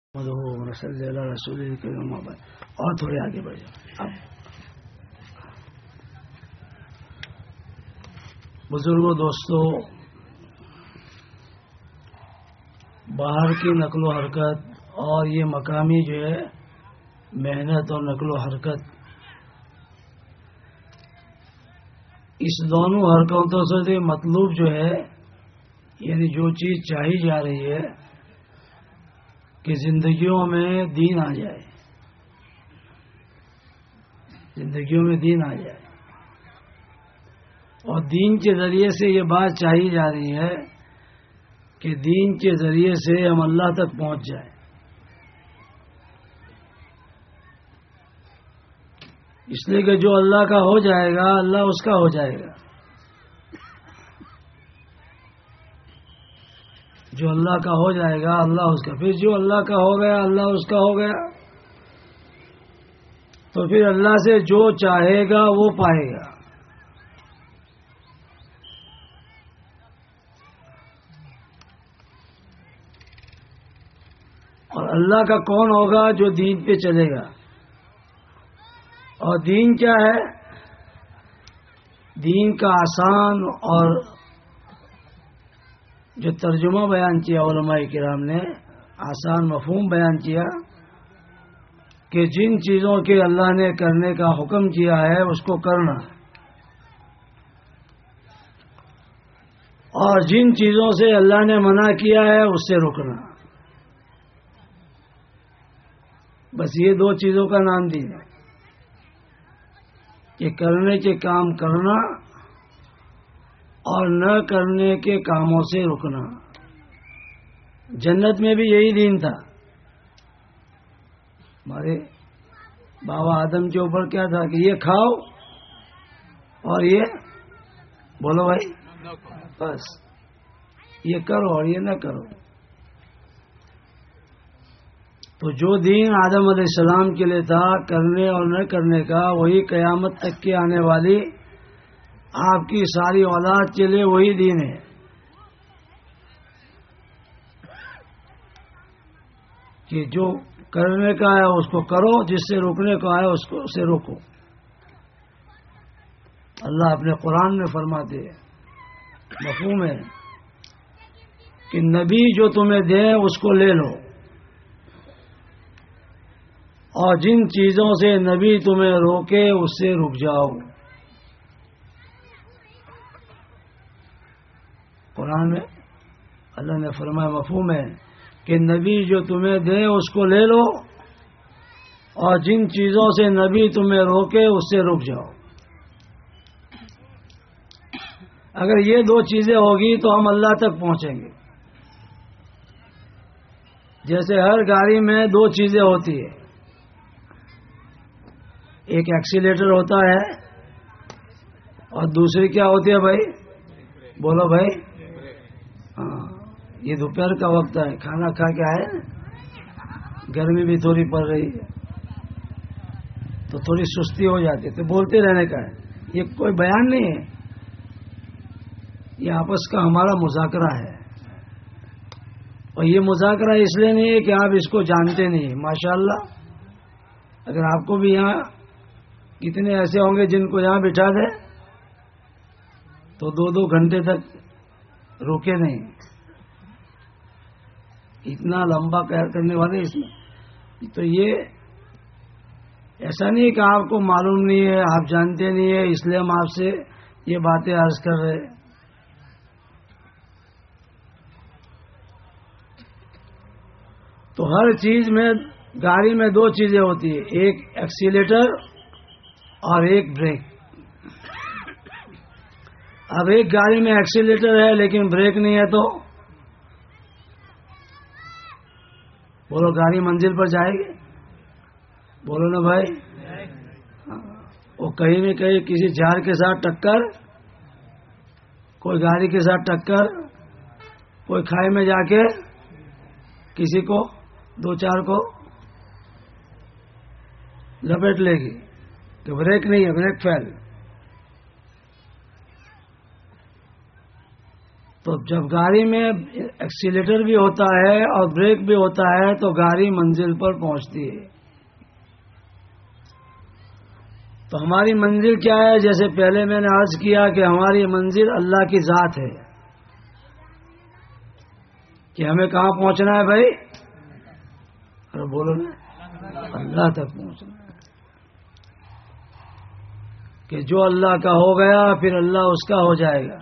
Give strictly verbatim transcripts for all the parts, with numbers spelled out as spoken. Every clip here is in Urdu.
صلی اللہ رسول کریم اور تھوڑے آگے بڑھ جاؤ. اب بزرگوں دوستوں، باہر کی نقل و حرکت اور یہ مقامی جو ہے محنت اور نقل و حرکت، اس دونوں حرکتوں سے مطلوب جو ہے، یعنی جو چیز چاہی جا رہی ہے کہ زندگیوں میں دین آ جائے، زندگیوں میں دین آ جائے، اور دین کے ذریعے سے یہ بات چاہی جا رہی ہے کہ دین کے ذریعے سے ہم اللہ تک پہنچ جائیں. اس لیے کہ جو اللہ کا ہو جائے گا اللہ اس کا ہو جائے گا، جو اللہ کا ہو جائے گا اللہ اس کا، پھر جو اللہ کا ہو گیا اللہ اس کا ہو گیا، تو پھر اللہ سے جو چاہے گا وہ پائے گا. اور اللہ کا کون ہوگا؟ جو دین پہ چلے گا. اور دین کیا ہے؟ دین کا آسان اور جو ترجمہ بیان کیا علماء کرام نے، آسان مفہوم بیان کیا کہ جن چیزوں کے اللہ نے کرنے کا حکم کیا ہے اس کو کرنا، اور جن چیزوں سے اللہ نے منع کیا ہے اس سے رکنا. بس یہ دو چیزوں کا نام دین ہے کہ کرنے کے کام کرنا اور نہ کرنے کے کاموں سے رکنا. جنت میں بھی یہی دین تھا. ہمارے بابا آدم کے اوپر کیا تھا کہ یہ کھاؤ اور یہ بولو بھائی، بس یہ کرو اور یہ نہ کرو. تو جو دین آدم علیہ السلام کے لیے تھا کرنے اور نہ کرنے کا، وہی قیامت تک کے آنے والی آپ کی ساری اولاد کے لیے وہی دین ہے. کہ جو کرنے کا ہے اس کو کرو، جس سے روکنے کا ہے اس کو سے روکو. اللہ اپنے قرآن میں فرماتے ہیں، مفہوم ہے کہ نبی جو تمہیں دے اس کو لے لو، اور جن چیزوں سے نبی تمہیں روکے اس سے رک جاؤ. قرآن میں اللہ نے فرمایا، مفہوم ہے کہ نبی جو تمہیں دے اس کو لے لو، اور جن چیزوں سے نبی تمہیں روکے اس سے رک جاؤ. اگر یہ دو چیزیں ہوگی تو ہم اللہ تک پہنچیں گے. جیسے ہر گاڑی میں دو چیزیں ہوتی ہیں، ایک ایکسیلیٹر ہوتا ہے اور دوسری کیا ہوتی ہے بھائی؟ بولو بھائی. ہاں، یہ دوپہر کا وقت ہے، کھانا کھا کے آئے، گرمی بھی تھوڑی پڑ رہی ہے تو تھوڑی سستی ہو جاتی ہے، تو بولتے رہنے کا ہے. یہ کوئی بیان نہیں ہے، یہ آپس کا ہمارا مذاکرہ ہے. اور یہ مذاکرہ اس لیے نہیں ہے کہ آپ اس کو جانتے نہیں. ماشاءاللہ اگر آپ کو بھی یہاں کتنے ایسے ہوں گے جن کو یہاں بٹھا دے تو دو دو گھنٹے تک روکے نہیں. اتنا لمبا قہر کرنے والے اس میں. تو یہ ایسا نہیں کہ آپ کو معلوم نہیں ہے، آپ جانتے نہیں ہے، اس لیے ہم آپ سے یہ باتیں عرض کر رہے. تو ہر چیز میں، گاڑی میں دو چیزیں ہوتی ہیں، ایک ایکسیلیٹر اور ایک بریک. اب ایک گاڑی میں ایکسیلیٹر ہے لیکن بریک نہیں ہے تو بولو گاڑی منزل پر جائے گی؟ بولو نا بھائی. وہ کہیں نہ کہیں کسی جھاڑ کے ساتھ ٹکر، کوئی گاڑی کے ساتھ ٹکر، کوئی کھائی میں جا کے کسی کو دو چار کو لپیٹ لے گی کہ بریک نہیں ہے، بریک فیل. تو جب گاڑی میں ایکسیلیٹر بھی ہوتا ہے اور بریک بھی ہوتا ہے تو گاڑی منزل پر پہنچتی ہے. تو ہماری منزل کیا ہے؟ جیسے پہلے میں نے عرض کیا کہ ہماری منزل اللہ کی ذات ہے. کہ ہمیں کہاں پہنچنا ہے بھائی؟ ارے بولو نا، اللہ تک پہنچنا ہے. کہ جو اللہ کا ہو گیا پھر اللہ اس کا ہو جائے گا.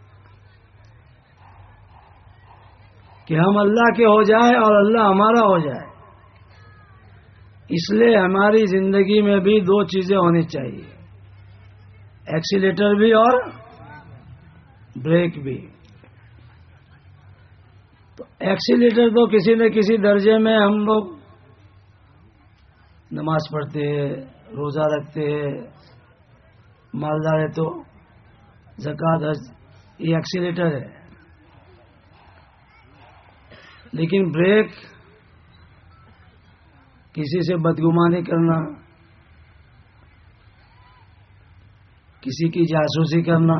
کہ ہم اللہ کے ہو جائیں اور اللہ ہمارا ہو جائے. اس لیے ہماری زندگی میں بھی دو چیزیں ہونی چاہیے، ایکسیلیٹر بھی اور بریک بھی. تو ایکسیلیٹر تو کسی نہ کسی درجے میں ہم لوگ نماز پڑھتے ہیں، روزہ رکھتے ہیں، مالدار ہے تو زکوٰۃ، حج، یہ ایکسیلیٹر ہے. لیکن بریک کسی سے بدگمانی کرنا، کسی کی جاسوسی کرنا،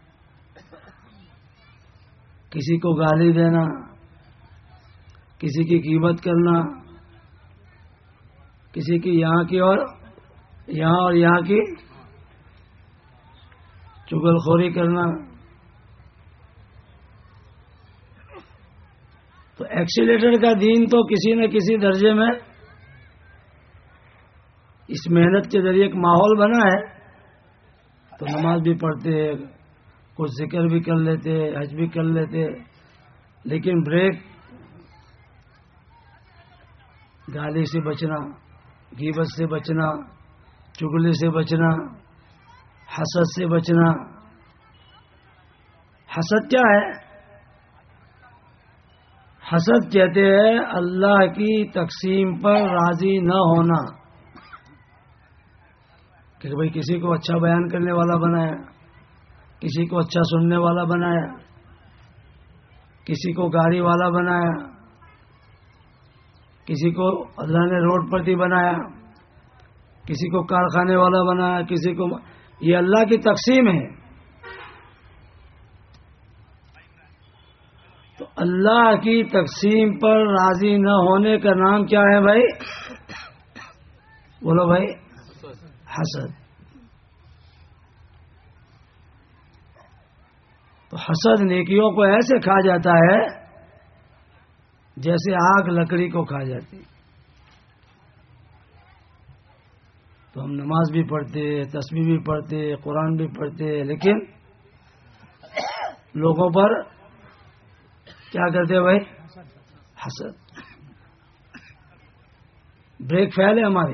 کسی کو گالی دینا، کسی کی غیبت کرنا، کسی کی یہاں کی اور یہاں اور یہاں کی چغلخوری کرنا. تو ایکسیلیٹر کا دین تو کسی نہ کسی درجے میں اس محنت کے ذریعے ایک ماحول بنا ہے. تو نماز بھی پڑھتے، کچھ ذکر بھی کر لیتے، حج بھی کر لیتے. لیکن بریک، گالی سے بچنا، غیبت سے بچنا، چگلی سے بچنا، حسد سے بچنا. حسد کیا ہے؟ حسد کہتے ہیں اللہ کی تقسیم پر راضی نہ ہونا. کہ بھئی کسی کو اچھا بیان کرنے والا بنایا، کسی کو اچھا سننے والا بنایا، کسی کو گاڑی والا بنایا، کسی کو اللہ نے روڈ پرتی بنایا، کسی کو کارخانے والا بنایا، کسی کو. یہ اللہ کی تقسیم ہے. تو اللہ کی تقسیم پر راضی نہ ہونے کا نام کیا ہے بھائی؟ بولو بھائی، حسد. تو حسد نیکیوں کو ایسے کھا جاتا ہے جیسے آگ لکڑی کو کھا جاتی. تو ہم نماز بھی پڑھتے، تسبیح بھی پڑھتے، قرآن بھی پڑھتے، لیکن لوگوں پر کیا کرتے بھائی؟ حسد. بریک فیل ہے ہماری.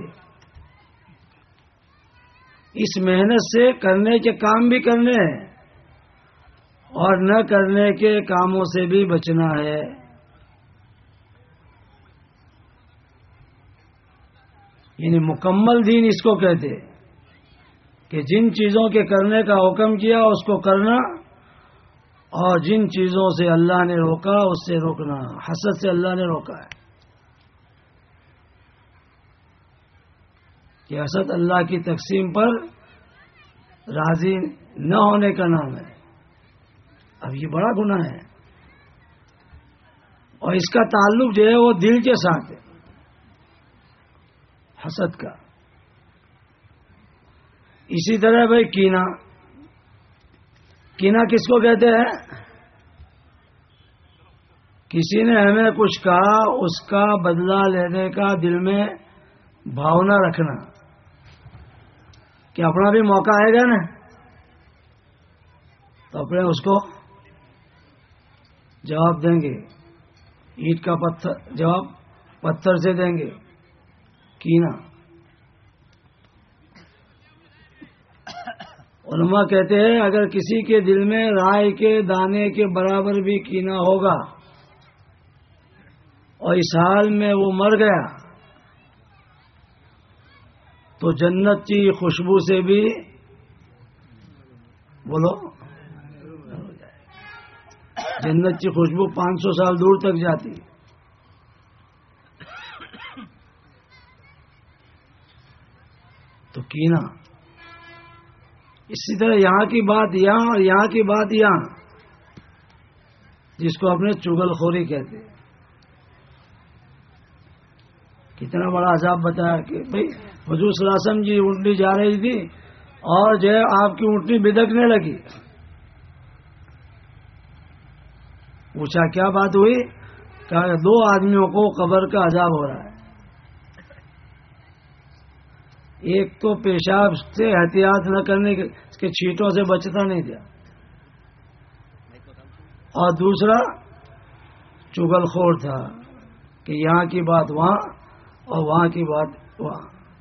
اس محنت سے کرنے کے کام بھی کرنے ہیں اور نہ کرنے کے کاموں سے بھی بچنا ہے. یعنی مکمل دین اس کو کہتے کہ جن چیزوں کے کرنے کا حکم کیا اس کو کرنا، اور جن چیزوں سے اللہ نے روکا اس سے روکنا. حسد سے اللہ نے روکا ہے کہ حسد اللہ کی تقسیم پر راضی نہ ہونے کا نام ہے. اب یہ بڑا گناہ ہے اور اس کا تعلق جو ہے وہ دل کے ساتھ ہے، حسد کا. اسی طرح بھائی کینہ. کینہ کس کو کہتے ہیں؟ کسی نے ہمیں کچھ کہا، اس کا بدلہ لینے کا دل میں بھاونا رکھنا کہ اپنا بھی موقع آئے گا نا تو اپنے اس کو جواب دیں گے. اینٹ کا پتھر جواب پتھر سے دیں گے. کینہ. علماء کہتے ہیں اگر کسی کے دل میں رائے کے دانے کے برابر بھی کینہ ہوگا اور اس حال میں وہ مر گیا تو جنت کی خوشبو سے بھی بولو جنت کی خوشبو پانچ سو سال دور تک جاتی. تو کینہ. اسی طرح یہاں کی بات یہاں اور یہاں کی بات یہاں. جس کو اپنے چگل خوری کہتے ہیں. کتنا بڑا عذاب بتایا کہ بھائی حضور صلی اللہ علیہ وسلم کی اونٹنی جا رہی تھی اور جو ہے آپ کی اونٹنی بدکنے لگی. پوچھا کیا بات ہوئی؟ کہا دو آدمیوں کو قبر کا عذاب ہو رہا ہے. ایک تو پیشاب سے احتیاط نہ کرنے کے چھینٹوں سے بچتا نہیں تھا، اور دوسرا چگل خور تھا کہ یہاں کی بات وہاں اور وہاں کی بات وہاں.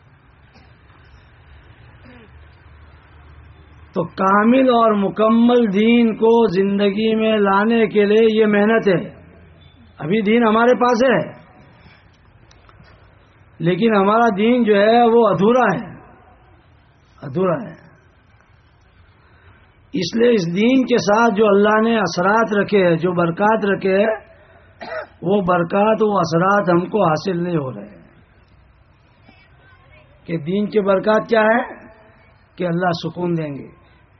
تو کامل اور مکمل دین کو زندگی میں لانے کے لیے یہ محنت ہے. ابھی دین ہمارے پاس ہے لیکن ہمارا دین جو ہے وہ ادھورا ہے ادھورا ہے اس لیے اس دین کے ساتھ جو اللہ نے اثرات رکھے ہیں، جو برکات رکھے ہیں، وہ برکات وہ اثرات ہم کو حاصل نہیں ہو رہے ہیں. کہ دین کے برکات کیا ہے؟ کہ اللہ سکون دیں گے،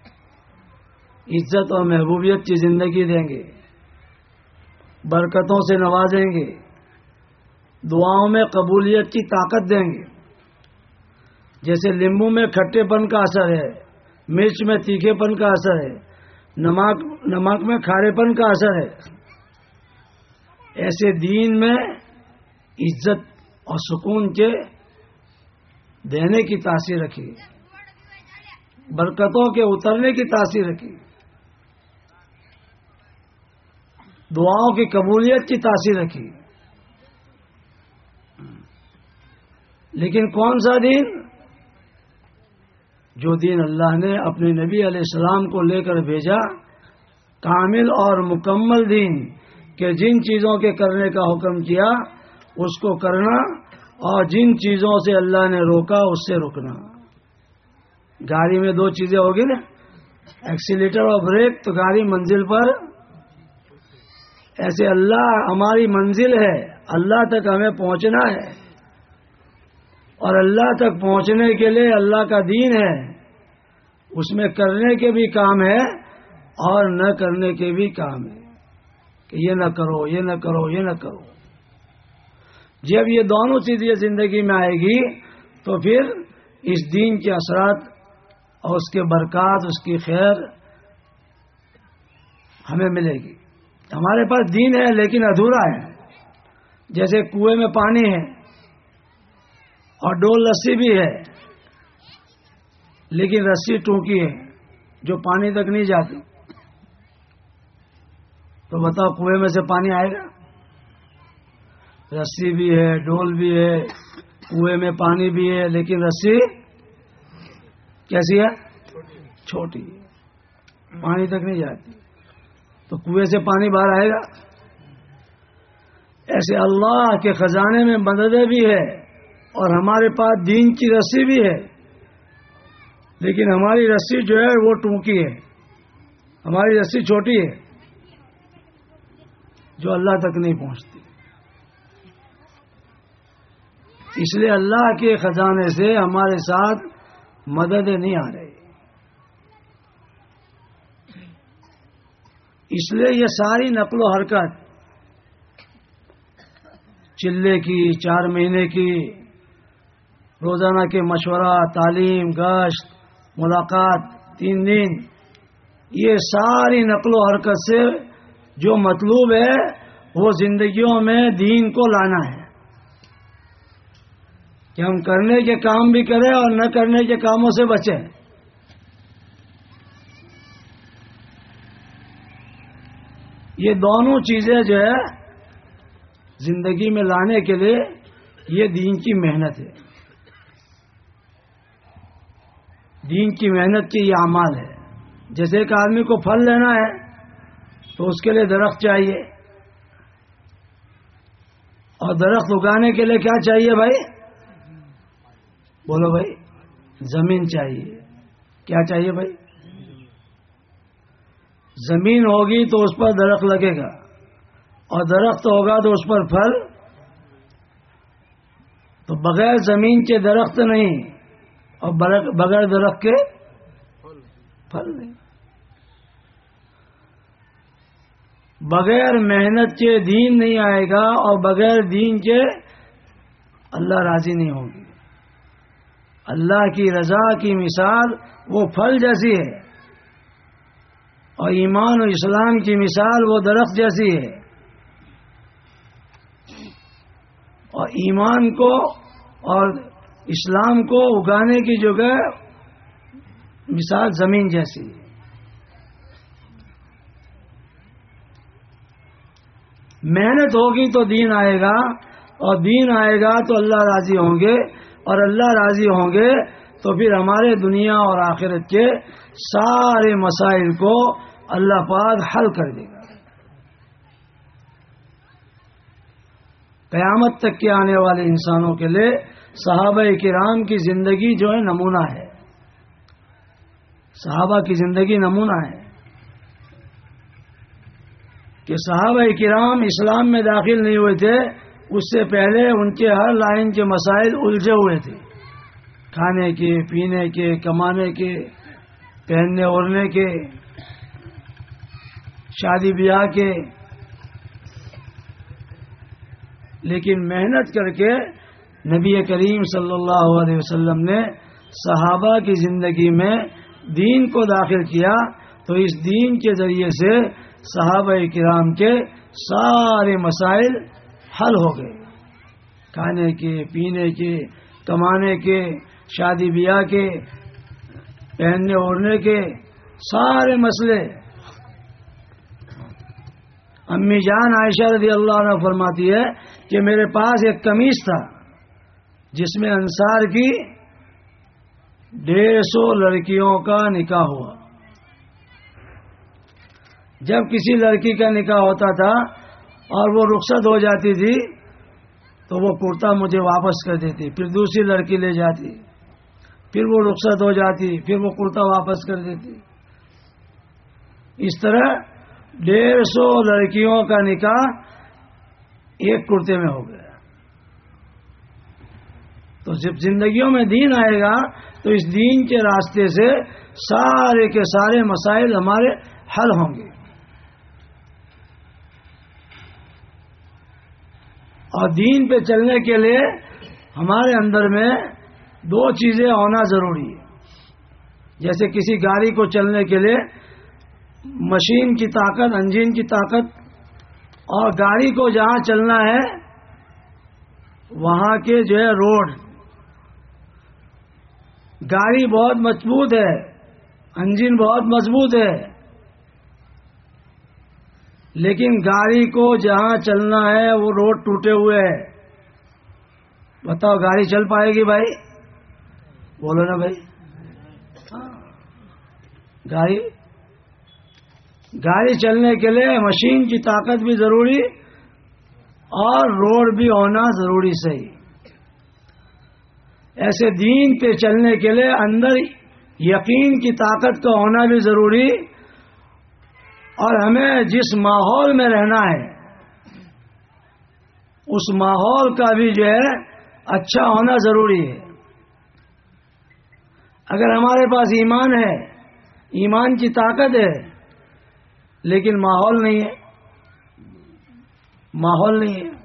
عزت اور محبوبیت کی زندگی دیں گے، برکتوں سے نوازیں گے، دعاؤں میں قبولیت کی طاقت دیں گے. جیسے لیمبو میں کھٹے پن کا اثر ہے، مرچ میں تیکھے پن کا اثر ہے، نمک نمک میں کھارے پن کا اثر ہے، ایسے دین میں عزت اور سکون کے دینے کی تاثیر رکھی، برکتوں کے اترنے کی تاثیر رکھی، دعاؤں کی قبولیت کی تاثیر رکھی. لیکن کون سا دین؟ جو دین اللہ نے اپنے نبی علیہ السلام کو لے کر بھیجا، کامل اور مکمل دین کہ جن چیزوں کے کرنے کا حکم کیا اس کو کرنا، اور جن چیزوں سے اللہ نے روکا اس سے رکنا. گاڑی میں دو چیزیں ہوگی نا، ایکسیلیٹر اور بریک، تو گاڑی منزل پر. ایسے اللہ ہماری منزل ہے، اللہ تک ہمیں پہنچنا ہے، اور اللہ تک پہنچنے کے لیے اللہ کا دین ہے، اس میں کرنے کے بھی کام ہے اور نہ کرنے کے بھی کام ہے کہ یہ نہ کرو یہ نہ کرو یہ نہ کرو. جب یہ دونوں چیزیں زندگی میں آئے گی تو پھر اس دین کے اثرات اور اس کے برکات، اس کی خیر ہمیں ملے گی. ہمارے پاس دین ہے لیکن ادھورا ہے. جیسے کنویں میں پانی ہے اور ڈول رسی بھی ہے لیکن رسی ٹوکی ہے جو پانی تک نہیں جاتی، تو بتاؤ کنویں میں سے پانی آئے گا؟ رسی بھی ہے، ڈول بھی ہے، کنویں میں پانی بھی ہے، لیکن رسی کیسی ہے؟ چھوٹی ہے، پانی تک نہیں جاتی، تو کنویں سے پانی باہر آئے گا؟ ایسے اللہ کے خزانے میں مدد بھی ہے اور ہمارے پاس دین کی رسی بھی ہے، لیکن ہماری رسی جو ہے وہ ٹونکی ہے، ہماری رسی چھوٹی ہے جو اللہ تک نہیں پہنچتی. اس لیے اللہ کے خزانے سے ہمارے ساتھ مددیں نہیں آ رہی. اس لیے یہ ساری نقل و حرکت چلے کی، چار مہینے کی، روزانہ کے مشورہ، تعلیم، گشت، ملاقات، تین دن، یہ ساری نقل و حرکت سے جو مطلوب ہے وہ زندگیوں میں دین کو لانا ہے کہ ہم کرنے کے کام بھی کریں اور نہ کرنے کے کاموں سے بچیں. یہ دونوں چیزیں جو ہے زندگی میں لانے کے لیے یہ دین کی محنت ہے، دین کی محنت کی یہ اعمال ہے. جیسے ایک آدمی کو پھل لینا ہے تو اس کے لیے درخت چاہیے، اور درخت اگانے کے لیے کیا چاہیے بھائی؟ بولو بھائی، زمین چاہیے. کیا چاہیے بھائی؟ زمین ہوگی تو اس پر درخت لگے گا، اور درخت ہوگا تو اس پر پھل. تو بغیر زمین کے درخت نہیں اور بغیر درخت کے پھل نہیں. بغیر محنت کے دین نہیں آئے گا اور بغیر دین کے اللہ راضی نہیں ہوگی. اللہ کی رضا کی مثال وہ پھل جیسی ہے اور ایمان و اسلام کی مثال وہ درخت جیسی ہے. اور ایمان کو اور اسلام کو اگانے کی جگہ مثال زمین جیسی ہے. محنت ہوگی تو دین آئے گا اور دین آئے گا تو اللہ راضی ہوں گے اور اللہ راضی ہوں گے تو پھر ہمارے دنیا اور آخرت کے سارے مسائل کو اللہ پاک حل کر دے گا. قیامت تک کے آنے والے انسانوں کے لیے صحابہ کرام کی زندگی جو ہے نمونہ ہے. صحابہ کی زندگی نمونہ ہے کہ صحابہ کرام اسلام میں داخل نہیں ہوئے تھے، اس سے پہلے ان کے ہر لائن کے مسائل الجھے ہوئے تھے، کھانے کے، پینے کے، کمانے کے، پہننے اوڑھنے کے، شادی بیاہ کے. لیکن محنت کر کے نبی کریم صلی اللہ علیہ وسلم نے صحابہ کی زندگی میں دین کو داخل کیا تو اس دین کے ذریعے سے صحابہ کرام کے سارے مسائل حل ہو گئے. کھانے کے، پینے کے، کمانے کے، شادی بیاہ کے، پہننے اوڑھنے کے سارے مسئلے. امی جان عائشہ رضی اللہ عنہ فرماتی ہے کہ میرے پاس ایک قمیص تھا جس میں انصار کی ڈیڑھ سو لڑکیوں کا نکاح ہوا. جب کسی لڑکی کا نکاح ہوتا تھا اور وہ رخصت ہو جاتی تھی تو وہ کرتا مجھے واپس کر دیتی، پھر دوسری لڑکی لے جاتی، پھر وہ رخصت ہو جاتی، پھر وہ کرتا واپس کر دیتی. اس طرح ڈیڑھ سو لڑکیوں کا نکاح ایک کرتے میں ہو گیا. تو جب زندگیوں میں دین آئے گا تو اس دین کے راستے سے سارے کے سارے مسائل ہمارے حل ہوں گے. اور دین پہ چلنے کے لیے ہمارے اندر میں دو چیزیں ہونا ضروری ہے. جیسے کسی گاڑی کو چلنے کے لیے مشین کی طاقت، انجن کی طاقت، اور گاڑی کو جہاں چلنا ہے وہاں کے جو ہے روڈ. گاڑی بہت مضبوط ہے، انجن بہت مضبوط ہے، لیکن گاڑی کو جہاں چلنا ہے وہ روڈ ٹوٹے ہوئے ہے. بتاؤ گاڑی چل پائے گی بھائی؟ بولو نا بھائی. گاڑی گاڑی چلنے کے لیے مشین کی طاقت بھی ضروری اور روڈ بھی ہونا ضروری. صحیح. ایسے دین پہ چلنے کے لیے اندر یقین کی طاقت کا ہونا بھی ضروری، اور ہمیں جس ماحول میں رہنا ہے اس ماحول کا بھی جو ہے اچھا ہونا ضروری ہے. اگر ہمارے پاس ایمان ہے، ایمان کی طاقت ہے، لیکن ماحول نہیں ہے، ماحول نہیں ہے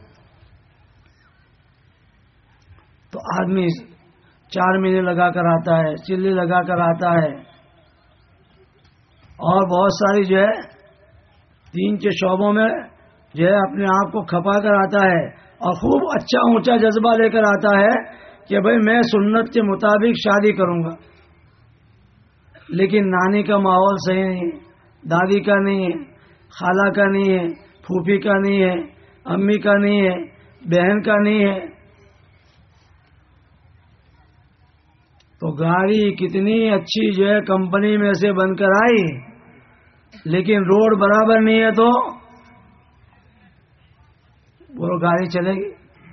تو آدمی چار مہینے لگا کر آتا ہے، چلی لگا کر آتا ہے، اور بہت ساری جو ہے دین کے شعبوں میں جو ہے اپنے آپ کو کھپا کر آتا ہے اور خوب اچھا اونچا جذبہ لے کر آتا ہے کہ بھئی میں سنت کے مطابق شادی کروں گا. لیکن نانی کا ماحول صحیح نہیں ہے، دادی کا نہیں ہے، خالہ کا نہیں ہے، پھوپھی کا نہیں ہے، امی کا نہیں ہے، بہن کا نہیں ہے. تو گاڑی کتنی اچھی جو ہے کمپنی میں سے بن کر آئی، لیکن روڈ برابر نہیں ہے تو وہ گاڑی چلے گی؟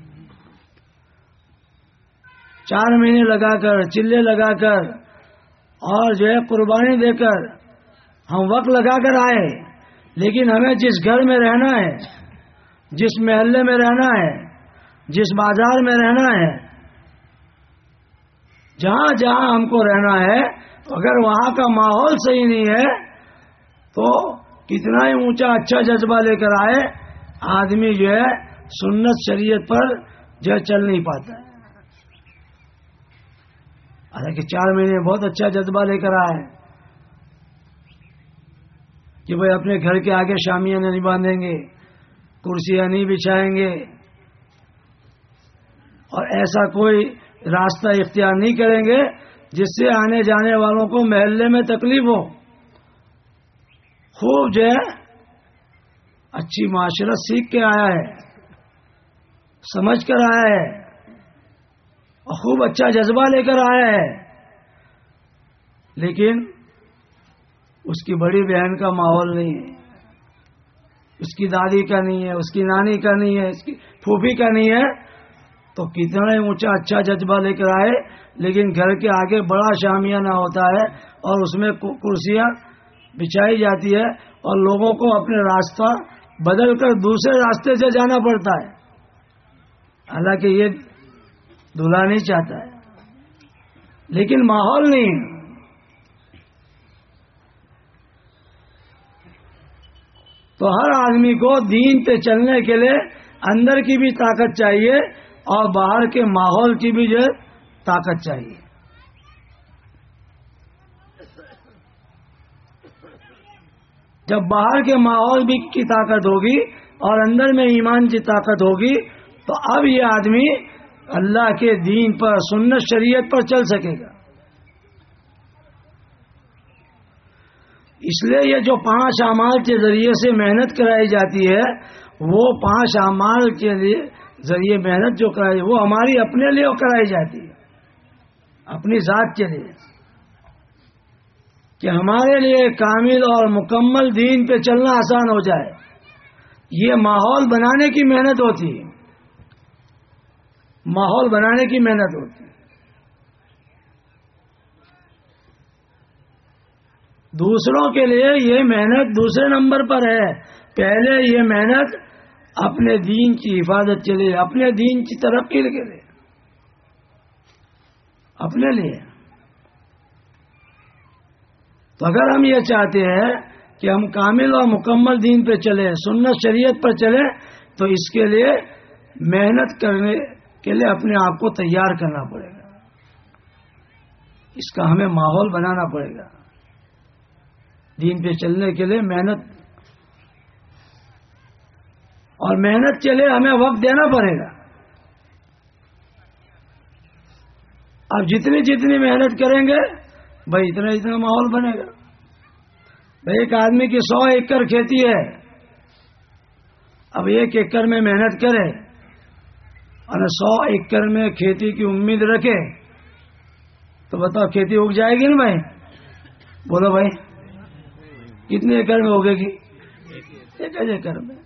چار مہینے لگا کر، چلے لگا کر اور جو ہے قربانی دے کر ہم وقت لگا کر آئے، لیکن ہمیں جس گھر میں رہنا ہے، جس محلے میں رہنا ہے، جس بازار میں رہنا ہے، جہاں جہاں ہم کو رہنا ہے، اگر وہاں کا ماحول صحیح نہیں ہے تو کتنا ہی اونچا اچھا جذبہ لے کر آئے، آدمی جو ہے سنت شریعت پر جو ہے چل نہیں پاتا ہے. حالانکہ چار مہینے بہت اچھا جذبہ لے کر آئے کہ بھائی اپنے گھر کے آگے شامیاں نہیں باندھیں گے، کرسیاں نہیں بچھائیں گے، اور ایسا کوئی راستہ اختیار نہیں کریں گے جس سے آنے جانے والوں کو محلے میں تکلیف ہو. خوب جو ہے اچھی معاشرت سیکھ کے آیا ہے، سمجھ کر آیا ہے، اور خوب اچھا جذبہ لے کر آیا ہے. لیکن اس کی بڑی بہن کا ماحول نہیں ہے، اس کی دادی کا نہیں ہے، اس کی نانی کا نہیں ہے، اس کی پھوپھی کا نہیں ہے. تو کتنا ہی اونچا اچھا جذبہ لے کر آئے، لیکن گھر کے آگے بڑا شامیانہ ہوتا ہے اور اس میں کرسیاں بچھائی جاتی ہے اور لوگوں کو اپنے راستہ بدل کر دوسرے راستے سے جانا پڑتا ہے. حالانکہ یہ دلہا نہیں چاہتا ہے، لیکن ماحول نہیں ہے. تو ہر آدمی کو دین پہ چلنے کے لیے اندر کی بھی طاقت چاہیے اور باہر کے ماحول کی بھی جو طاقت چاہیے. جب باہر کے ماحول بھی کی طاقت ہوگی اور اندر میں ایمان کی طاقت ہوگی تو اب یہ آدمی اللہ کے دین پر، سنت شریعت پر چل سکے گا. اس لیے یہ جو پانچ اعمال کے ذریعے سے محنت کرائی جاتی ہے، وہ پانچ اعمال کے لیے ذریعے محنت جو کرائی وہ ہماری اپنے لیے کرائی جاتی ہے، اپنی ذات کے لیے، کہ ہمارے لیے کامل اور مکمل دین پہ چلنا آسان ہو جائے. یہ ماحول بنانے کی محنت ہوتی ہے، ماحول بنانے کی محنت ہوتی ہے. دوسروں کے لیے یہ محنت دوسرے نمبر پر ہے. پہلے یہ محنت اپنے دین کی حفاظت کے لیے، اپنے دین کی ترقی کے لیے، اپنے لیے. تو اگر ہم یہ چاہتے ہیں کہ ہم کامل اور مکمل دین پہ چلیں، سنت شریعت پر چلیں، تو اس کے لیے محنت کرنے کے لیے اپنے آپ کو تیار کرنا پڑے گا. اس کا ہمیں ماحول بنانا پڑے گا. دین پہ چلنے کے لیے محنت، اور محنت کے لیے ہمیں وقت دینا پڑے گا. اب جتنی جتنی محنت کریں گے بھائی اتنا اتنا ماحول بنے گا. بھائی ایک آدمی کی سو ایکڑ کھیتی ہے، اب ایک ایکڑ میں محنت کرے اور سو ایکڑ میں کھیتی کی امید رکھے تو بتاؤ کھیتی اگ جائے گی نا بھائی؟ بولو بھائی کتنے ایکڑ میں ہوگے گی؟ ایک ایکڑ میں.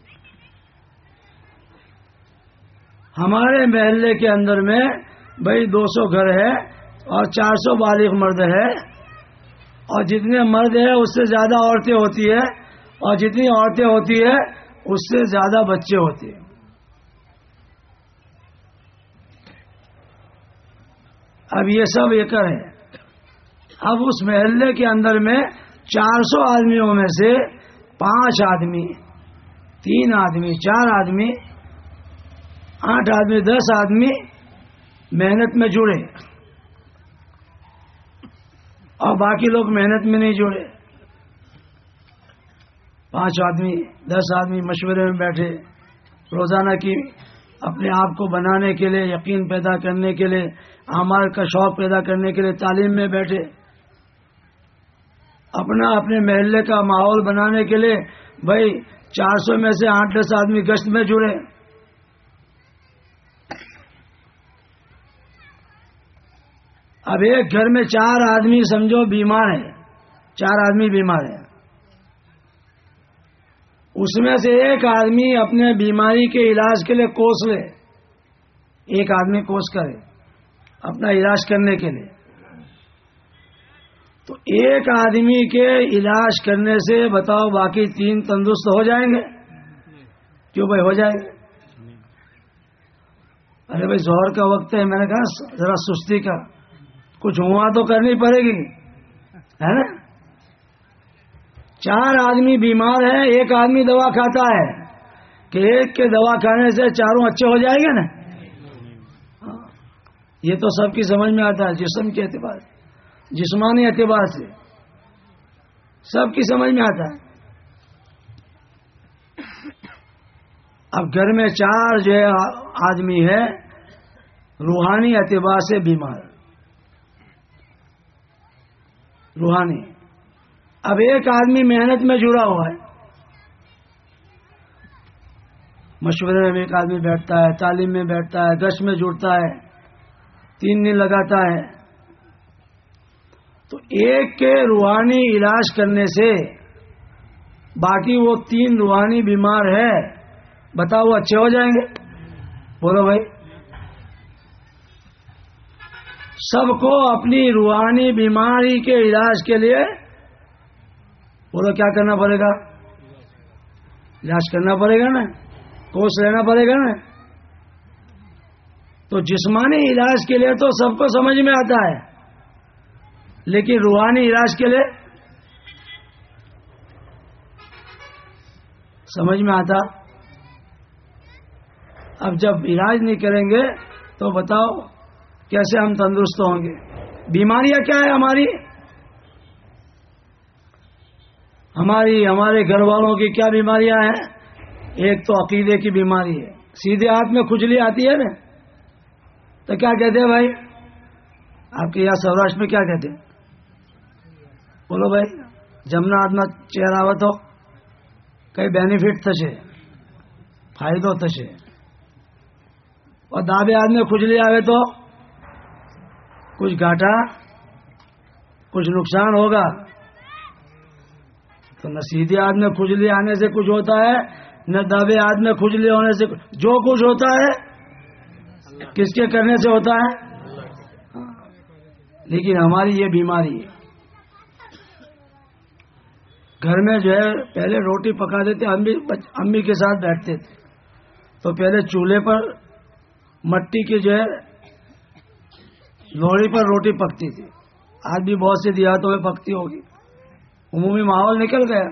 ہمارے محلے کے اندر میں بھائی دو سو گھر ہے اور چار سو بالغ مرد ہے، اور جتنے مرد ہیں اس سے زیادہ عورتیں ہوتی ہے، اور جتنی عورتیں ہوتی ہے اس سے زیادہ بچے ہوتے ہیں. اب یہ سب ایکڑ ہے. اب اس محلے کے اندر میں چار سو آدمیوں میں سے پانچ آدمی، تین آدمی، چار آدمی، آٹھ آدمی، دس آدمی محنت میں جڑے اور باقی لوگ محنت میں نہیں جڑے. پانچ آدمی، دس آدمی مشورے میں بیٹھے، روزانہ کی اپنے آپ کو بنانے کے لیے، یقین پیدا کرنے کے لیے، اعمال کا شوق پیدا کرنے کے لیے تعلیم میں بیٹھے، اپنا اپنے محلے کا ماحول بنانے کے لیے بھائی چار سو میں سے آٹھ دس آدمی گشت میں جڑے. اب ایک گھر میں چار آدمی سمجھو بیمار ہیں، چار آدمی بیمار ہیں، اس میں سے ایک آدمی اپنے بیماری کے علاج کے لیے کوس لے، ایک آدمی کوس کرے اپنا علاج کرنے کے لیے، تو ایک آدمی کے علاج کرنے سے بتاؤ باقی تین تندرست ہو جائیں گے؟ کیوں بھائی ہو جائیں گے؟ ارے بھائی ظہر کا وقت ہے، میں نے کہا ذرا سستی کا کچھ ہوا تو کرنی پڑے گی، ہے نا؟ چار آدمی بیمار ہیں، ایک آدمی دوا کھاتا ہے کہ ایک کے دوا کھانے سے چاروں اچھے ہو جائیں گے نا؟ یہ تو سب کی سمجھ میں آتا ہے، جسم کے اعتبار سے، جسمانی اعتبار سے سب کی سمجھ میں آتا ہے۔ اب گھر میں چار جو ہے آدمی ہے روحانی اعتبار سے بیمار، روحانی۔ اب ایک آدمی محنت میں جڑا ہوا ہے، مشورے میں ایک آدمی بیٹھتا ہے، تعلیم میں بیٹھتا ہے، گشت میں جڑتا ہے، تین دن لگاتا ہے، تو ایک کے روحانی علاج کرنے سے باقی وہ تین روحانی بیمار ہے، بتاؤ وہ اچھے ہو جائیں گے؟ بولو بھائی۔ سب کو اپنی روحانی بیماری کے علاج کے لیے بولو کیا کرنا پڑے گا؟ علاج کرنا پڑے گا نا، کورس لینا پڑے گا نا۔ تو جسمانی علاج کے لیے تو سب کو سمجھ میں آتا ہے، لیکن روحانی علاج کے لیے سمجھ میں آتا؟ اب جب علاج نہیں کریں گے تو بتاؤ کیسے ہم تندرست ہوں گے؟ بیماریاں کیا ہے ہماری؟ ہماری ہمارے گھر والوں کی کیا بیماریاں ہیں؟ ایک تو عقیدے کی بیماری ہے، سیدھے ہاتھ میں کھجلی آتی ہے نا، تو کیا کہتے ہیں بھائی؟ آپ کے یہاں سوراشٹر میں کیا کہتے ہیں؟ بولو بھائی۔ جمنا آدمی چہرہ ہوا تو کئی بینیفٹ تھے، فائدہ تھے، اور دابے آدمی کھجلی آوے تو کچھ گھاٹا کچھ نقصان ہوگا۔ تو نہ سیدھے آدمی کھجلی آنے سے کچھ ہوتا ہے، نہ دابے آدمی کھجلی ہونے سے کچھ۔ جو کچھ ہوتا ہے کس کے کرنے سے ہوتا ہے؟ لیکن ہماری یہ بیماری ہے، گھر میں جو ہے پہلے روٹی پکاتے تھے، امی امی کے ساتھ بیٹھتے تھے تو پہلے چولہے پر مٹی کی جو ہے لوہڑی پر روٹی پکتی تھی، آج بھی بہت سے دیہاتوں میں پکتی ہوگی، عمومی ماحول نکل گیا۔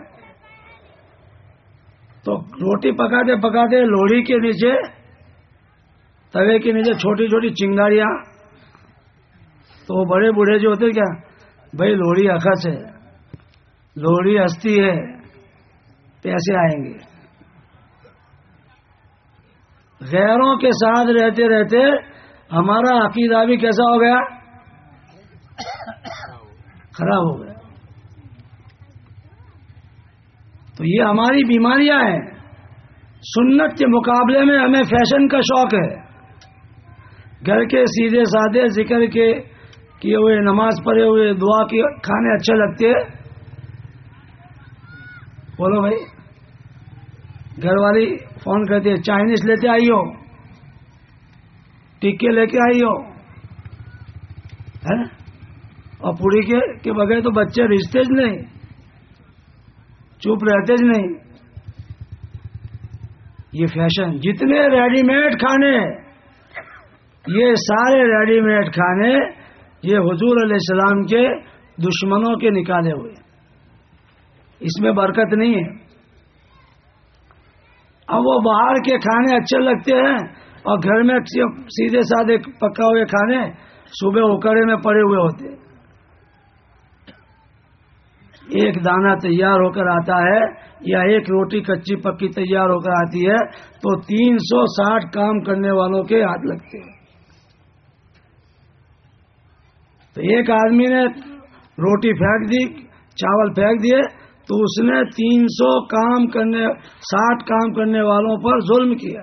تو روٹی پکاتے پکاتے لوہڑی کے نیچے، توے کے نیچے چھوٹی چھوٹی چنگاریاں، تو وہ بڑے بوڑھے جو ہوتے کیا بھائی لوہڑی اخس ہے، لوہڑی ہستی ہے، پیسے آئیں گے۔ غیروں کے ساتھ رہتے رہتے ہمارا عقیدہ بھی کیسا ہو گیا؟ خراب ہو گیا۔ تو یہ ہماری بیماریاں ہیں۔ سنت کے مقابلے میں ہمیں فیشن کا شوق ہے، گھر کے سیدھے سادے ذکر کے کیے ہوئے، نماز پڑھے ہوئے، دعا کے کھانے اچھے لگتے ہیں۔ بولو بھائی، گھر والی فون کرتی ہے چائنیز لیتے آئی ہو، ٹکے لے کے آئی ہو، اور پوری کے کے بغیر تو بچے رشتے ہی نہیں، چپ رہتے ہی نہیں۔ یہ فیشن، جتنے ریڈی میڈ کھانے، یہ سارے ریڈی میڈ کھانے یہ حضور علیہ السلام کے دشمنوں کے نکالے ہوئے، اس میں برکت نہیں ہے۔ اب وہ باہر کے کھانے اچھے لگتے ہیں اور گھر میں سیدھے سادے پکا ہوئے کھانے صبح اکڑے میں پڑے ہوئے ہوتے۔ ایک دانہ تیار ہو کر آتا ہے یا ایک روٹی کچی پکی تیار ہو کر آتی ہے تو تین سو ساٹھ کام کرنے والوں کے ہاتھ لگتے ہیں۔ تو ایک آدمی نے روٹی پھینک دی، چاول پھینک دیے، تو اس نے تین سو کام کرنے ساٹھ کام کرنے والوں پر ظلم کیا،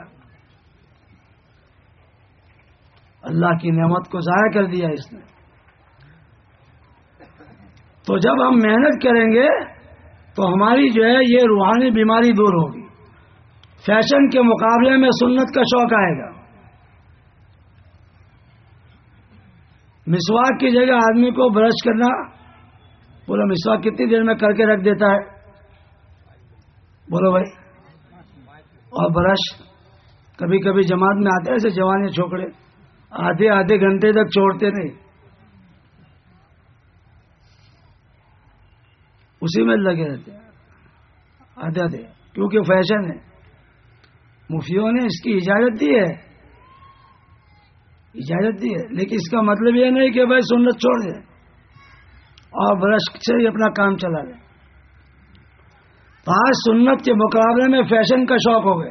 اللہ کی نعمت کو ضائع کر دیا اس نے۔ تو جب ہم محنت کریں گے تو ہماری جو ہے یہ روحانی بیماری دور ہوگی، فیشن کے مقابلے میں سنت کا شوق آئے گا۔ مسواک کی جگہ آدمی کو برش کرنا، بولو مسواک کتنی دیر میں کر کے رکھ دیتا ہے؟ بولو بھائی۔ اور برش کبھی کبھی جماعت میں آتے ہیں ایسے جوانے چھوکڑے، آدھے آدھے گھنٹے تک چھوڑتے نہیں، اسی میں لگے رہتے ہیں۔ عادت ہے، کیونکہ فیشن ہے. مفتیوں نے اس کی اجازت دی ہے، اجازت دی ہے، لیکن اس کا مطلب یہ نہیں کہ بھائی سنت چھوڑ دے اور برش سے ہی اپنا کام چلا لے. تو آج سنت کے مقابلے میں فیشن کا شوق ہو گیا.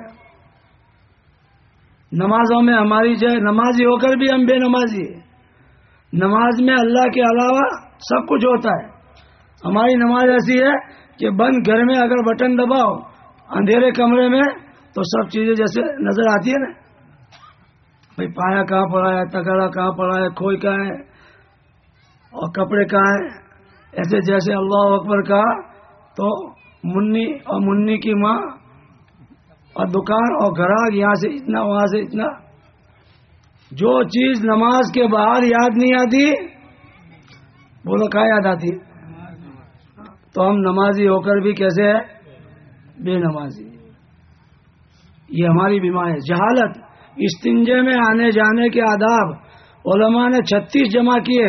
نمازوں میں ہماری جو نمازی ہو کر بھی ہم بے نمازی ہیں. نماز میں اللہ کے علاوہ سب کچھ ہوتا ہے. ہماری نماز ایسی ہے کہ بند گھر میں اگر بٹن دباؤ اندھیرے کمرے میں تو سب چیزیں جیسے نظر آتی ہے نا، بھائی پایا کہاں پڑا ہے، تکڑا کہاں پڑا ہے، کھوئی کہاں ہے اور کپڑے کہاں ہے. ایسے جیسے اللہ اکبر کہا تو منی اور منی کی ماں اور دکان اور گھراگ یہاں سے اتنا وہاں سے اتنا. جو چیز نماز کے باہر یاد نہیں آتی بولو کہاں یاد آتی؟ تو ہم نمازی ہو کر بھی کیسے ہے؟ بے نمازی. یہ ہماری بیماری ہے. جہالت. استنجے میں آنے جانے کے آداب علماء نے چھتیس جمع کیے.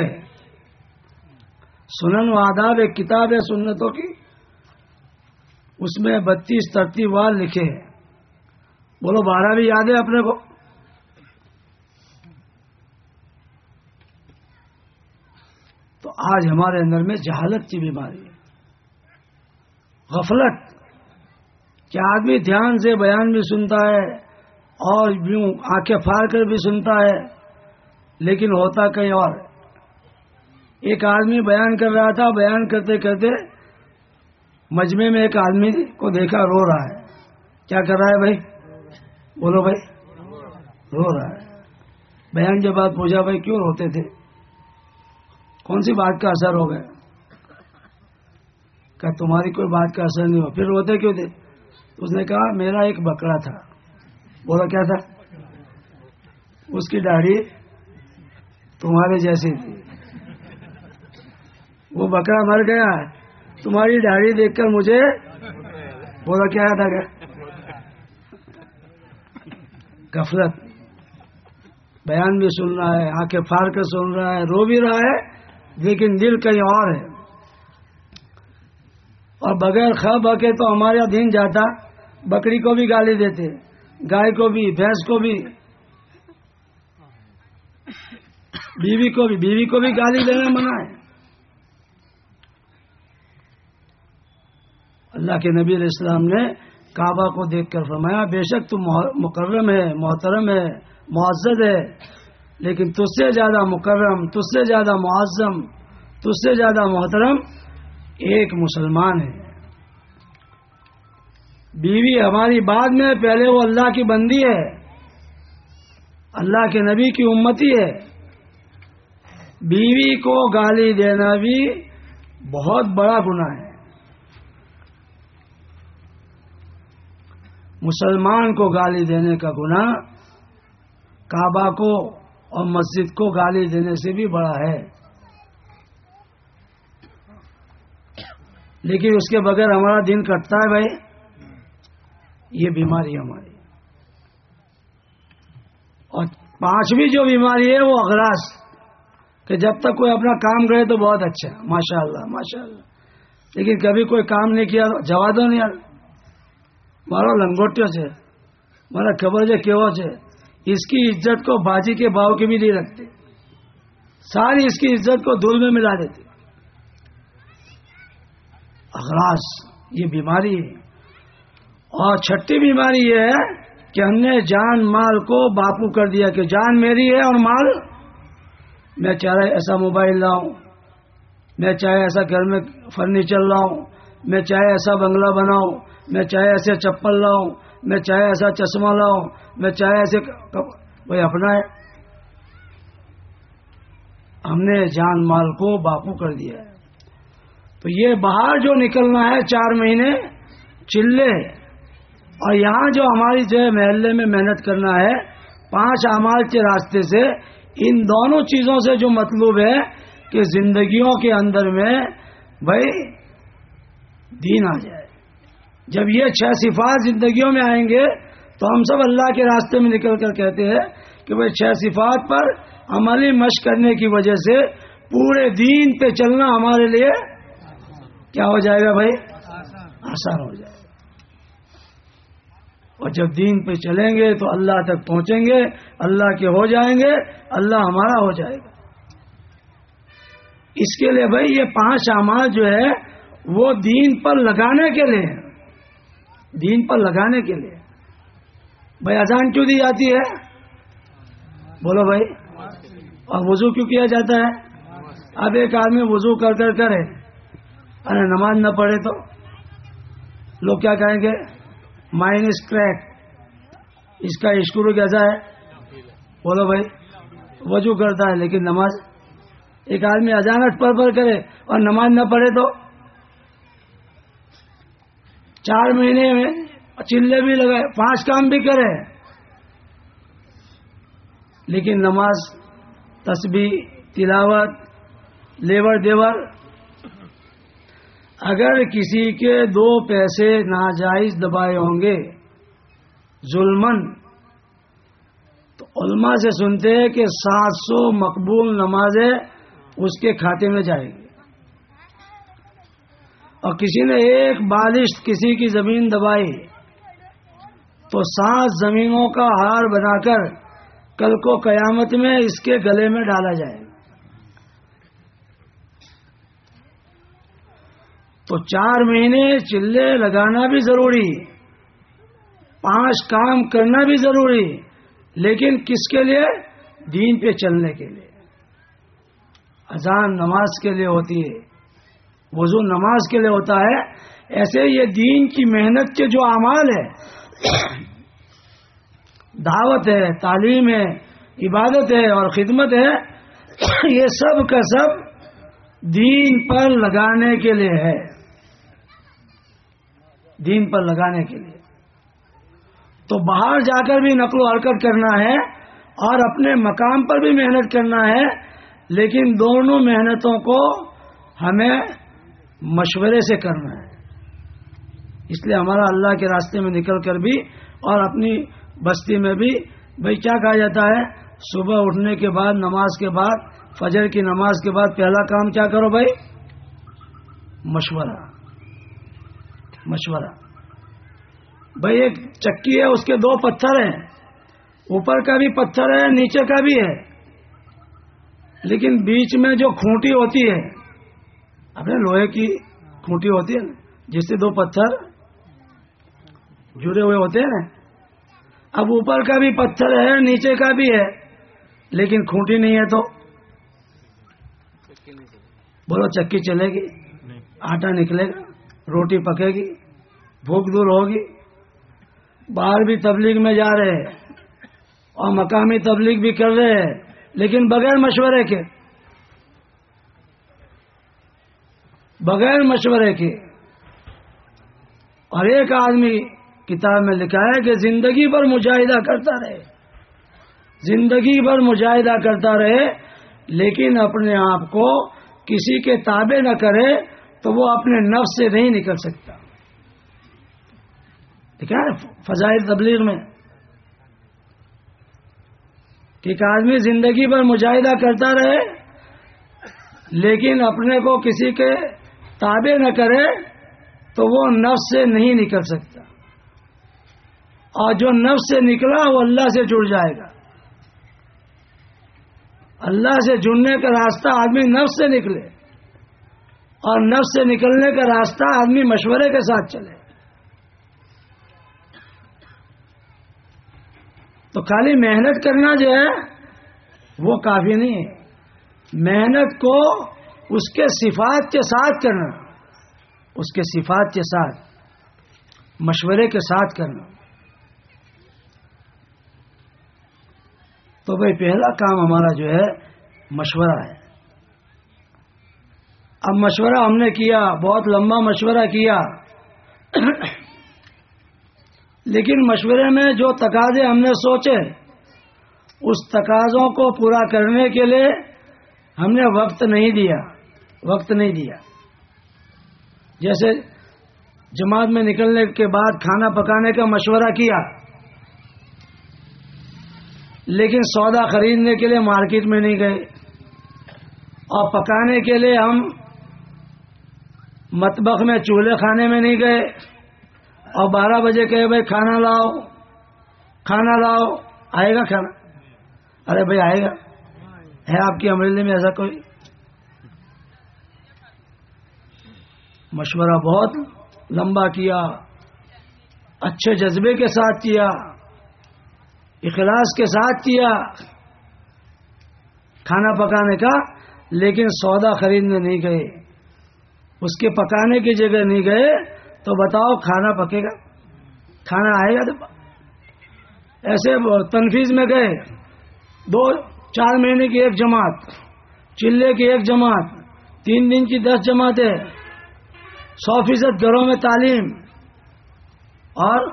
سنن و آداب ایک کتاب ہے سنتوں کی، اس میں بتیس ترتیب وار لکھے ہیں. بولو بارہ بھی یاد ہے اپنے کو؟ تو آج ہمارے اندر میں جہالت کی بیماری ہے، غفلت. کہ آدمی دھیان سے بیان بھی سنتا ہے اور یوں آنکھیں پھاڑ کر بھی سنتا ہے، لیکن ہوتا کہیں اور. ایک آدمی بیان کر رہا تھا، بیان کرتے کرتے مجمع میں ایک آدمی کو دیکھا رو رہا ہے. کیا کر رہا ہے بھائی؟ بولو بھائی. رو رہا ہے. بیان کے بعد پوچھا بھائی کیوں روتے تھے، کون سی بات کا اثر ہو گیا؟ کہ تمہاری کوئی بات کا اثر نہیں ہو، پھر روتے کیوں تھے؟ اس نے کہا میرا ایک بکرا تھا. بولا کیا تھا؟ اس کی داڑھی تمہارے جیسی تھی، وہ بکرا مر گیا، تمہاری داڑھی دیکھ کر مجھے بولا کیا تھا کیا؟ غفلت. بیان بھی سن رہا ہے، آنکھیں پھاڑ کر سن رہا ہے، رو بھی رہا ہے، لیکن دل کہیں اور ہے. اور بغیر خواب کے تو ہمارا دین جاتا. بکری کو بھی گالی دیتے، گائے کو بھی، بھینس کو بھی، بیوی کو بھی. بیوی کو بھی گالی دینا منع ہے. اللہ کے نبی علیہ السلام نے کعبہ کو دیکھ کر فرمایا بے شک تو مکرم ہے، محترم ہے، معزز ہے، لیکن تجھ سے زیادہ مکرم، تجھ سے زیادہ معظم، تجھ سے زیادہ محترم ایک مسلمان ہے. بیوی ہماری بعد میں، پہلے وہ اللہ کی بندی ہے، اللہ کے نبی کی امتی ہے. بیوی کو گالی دینا بھی بہت بڑا گناہ ہے. مسلمان کو گالی دینے کا گناہ کعبہ کو اور مسجد کو گالی دینے سے بھی بڑا ہے. لیکن اس کے بغیر ہمارا دن کٹتا ہے بھائی. یہ بیماری ہماری. اور پانچویں جو بیماری ہے وہ اغراض، کہ جب تک کوئی اپنا کام کرے تو بہت اچھا، ماشاء اللہ ماشاء اللہ، لیکن کبھی کوئی کام نہیں کیا جوا دو نہیں یار مارو لنگوٹیوں سے، مارا خبر ہے کیوں سے. اس کی عزت کو باجی کے بھاؤ کی بھی نہیں رکھتے، ساری اس کی عزت کو دھول میں ملا دیتے. اغراض یہ بیماری ہے. اور چھٹی بیماری یہ ہے کہ ہم نے جان مال کو باپو کر دیا، کہ جان میری ہے اور مال میں چاہے ایسا موبائل لاؤں، میں چاہے ایسا گھر میں فرنیچر لاؤں، میں چاہے ایسا بنگلہ بناؤں، میں چاہے ایسے چپل لاؤں، میں چاہے ایسا چشمہ لاؤں، میں چاہے ایسے بھائی اپنا ہے. ہم نے جان مال کو باپو کر دیا ہے. تو یہ باہر جو نکلنا ہے چار مہینے چلے، اور یہاں جو ہماری جو ہے محلے میں محنت کرنا ہے پانچ اعمال کے راستے سے، ان دونوں چیزوں سے جو مطلوب ہے کہ زندگیوں کے اندر میں بھائی دین آ جائے. جب یہ چھ صفات زندگیوں میں آئیں گے تو ہم سب اللہ کے راستے میں نکل کر کہتے ہیں کہ بھائی چھ صفات پر عملی مشق کرنے کی وجہ سے پورے دین پہ چلنا ہمارے لیے کیا ہو جائے گا بھائی؟ آسان ہو جائے گا. اور جب دین پہ چلیں گے تو اللہ تک پہنچیں گے، اللہ کے ہو جائیں گے، اللہ ہمارا ہو جائے گا۔ اس کے لیے بھائی یہ پانچ اعمال جو ہے وہ دین پر لگانے کے لیے، دین پر لگانے کے لیے۔ بھائی اذان کیوں دی جاتی ہے؟ بولو بھائی۔ اور وضو کیوں کیا جاتا ہے؟ اب ایک آدمی وضو کر کر کرے اور نماز نہ پڑھے تو لوگ کیا کہیں گے؟ مائنڈ از کریک، اس کا اسکرو کیسا ہے؟ بولو بھائی۔ وضو کرتا ہے لیکن نماز، ایک آدمی اذان پڑھ پڑھ کرے اور نماز نہ پڑھے تو چار مہینے میں چلے بھی لگائے، پانچ کام بھی کرے لیکن نماز، تسبیح، تلاوت، لیور دیور، اگر کسی کے دو پیسے ناجائز دبائے ہوں گے ظلمن، تو علماء سے سنتے ہیں کہ سات سو مقبول نمازیں اس کے کھاتے میں جائے گی۔ اور کسی نے ایک بالش کسی کی زمین دبائی تو سات زمینوں کا ہار بنا کر کل کو قیامت میں اس کے گلے میں ڈالا جائے گا۔ تو چار مہینے چلے لگانا بھی ضروری، پانچ کام کرنا بھی ضروری، لیکن کس کے لیے؟ دین پہ چلنے کے لیے۔ اذان نماز کے لیے ہوتی ہے، وضو نماز کے لیے ہوتا ہے۔ ایسے یہ دین کی محنت کے جو اعمال ہے، دعوت ہے، تعلیم ہے، عبادت ہے اور خدمت ہے، یہ سب کا سب دین پر لگانے کے لیے ہے، دین پر لگانے کے لیے۔ تو باہر جا کر بھی نقل و حرکت کرنا ہے اور اپنے مقام پر بھی محنت کرنا ہے، لیکن دونوں محنتوں کو ہمیں مشورے سے کرنا ہے۔ اس لیے ہمارا اللہ کے راستے میں نکل کر بھی اور اپنی بستی میں بھی بھائی کیا کہا جاتا ہے؟ صبح اٹھنے کے بعد، نماز کے بعد، فجر کی نماز کے بعد پہلا کام کیا کرو بھائی؟ مشورہ، مشورہ۔ بھائی ایک چکی ہے، اس کے دو پتھر ہیں، اوپر کا بھی پتھر ہے، نیچے کا بھی ہے، لیکن بیچ میں جو کھوٹی ہوتی ہے، اپنے لوہے کی کھوٹی ہوتی ہے نا، جس سے دو پتھر جڑے ہوئے ہوتے ہیں نا، اب اوپر کا بھی پتھر ہے، نیچے کا بھی ہے، لیکن کھوٹی نہیں ہے تو بولو چکی چلے گی؟ آٹا نکلے گا، روٹی پکے گی، بھوک دور ہوگی۔ باہر بھی تبلیغ میں جا رہے ہیں اور مقامی تبلیغ بھی کر رہے ہیں، لیکن بغیر مشورے کے، بغیر مشورے کے۔ اور ایک آدمی کتاب میں لکھا ہے کہ زندگی بھر مجاہدہ کرتا رہے، زندگی بھر مجاہدہ کرتا رہے، لیکن اپنے آپ کو کسی کے تابع نہ کرے تو وہ اپنے نفس سے نہیں نکل سکتا۔ دیکھا ہے فضائل تبلیغ میں کہ ایک آدمی زندگی بھر مجاہدہ کرتا رہے لیکن اپنے کو کسی کے تابع نہ کرے تو وہ نفس سے نہیں نکل سکتا، اور جو نفس سے نکلا وہ اللہ سے جڑ جائے گا۔ اللہ سے جڑنے کا راستہ آدمی نفس سے نکلے، اور نفس سے نکلنے کا راستہ آدمی مشورے کے ساتھ چلے۔ تو خالی محنت کرنا جو ہے وہ کافی نہیں ہے، محنت کو اس کے صفات کے ساتھ کرنا، اس کے صفات کے ساتھ، مشورے کے ساتھ کرنا۔ تو بھائی پہلا کام ہمارا جو ہے مشورہ ہے۔ اب مشورہ ہم نے کیا، بہت لمبا مشورہ کیا، لیکن مشورے میں جو تقاضے ہم نے سوچے اس تقاضوں کو پورا کرنے کے لیے ہم نے وقت نہیں دیا، وقت نہیں دیا۔ جیسے جماعت میں نکلنے کے بعد کھانا پکانے کا مشورہ کیا، لیکن سودا خریدنے کے لیے مارکیٹ میں نہیں گئے، اور پکانے کے لیے ہم مطبخ میں چولہے خانے میں نہیں گئے، اور بارہ بجے کہے بھائی کھانا لاؤ کھانا لاؤ، آئے گا کھانا؟ ارے بھائی آئے گا؟ ہے آپ کی امریلی میں ایسا کوئی؟ مشورہ بہت لمبا کیا، اچھے جذبے کے ساتھ کیا، اخلاص کے ساتھ کیا کھانا پکانے کا، لیکن سودا خریدنے نہیں گئے، اس کے پکانے کی جگہ نہیں گئے، تو بتاؤ کھانا پکے گا؟ کھانا آئے گا؟ ایسے تنفیذ میں گئے، دو چار مہینے کی ایک جماعت، چلے کی ایک جماعت، تین دن کی دس جماعتیں، سو فیصد گھروں میں تعلیم، اور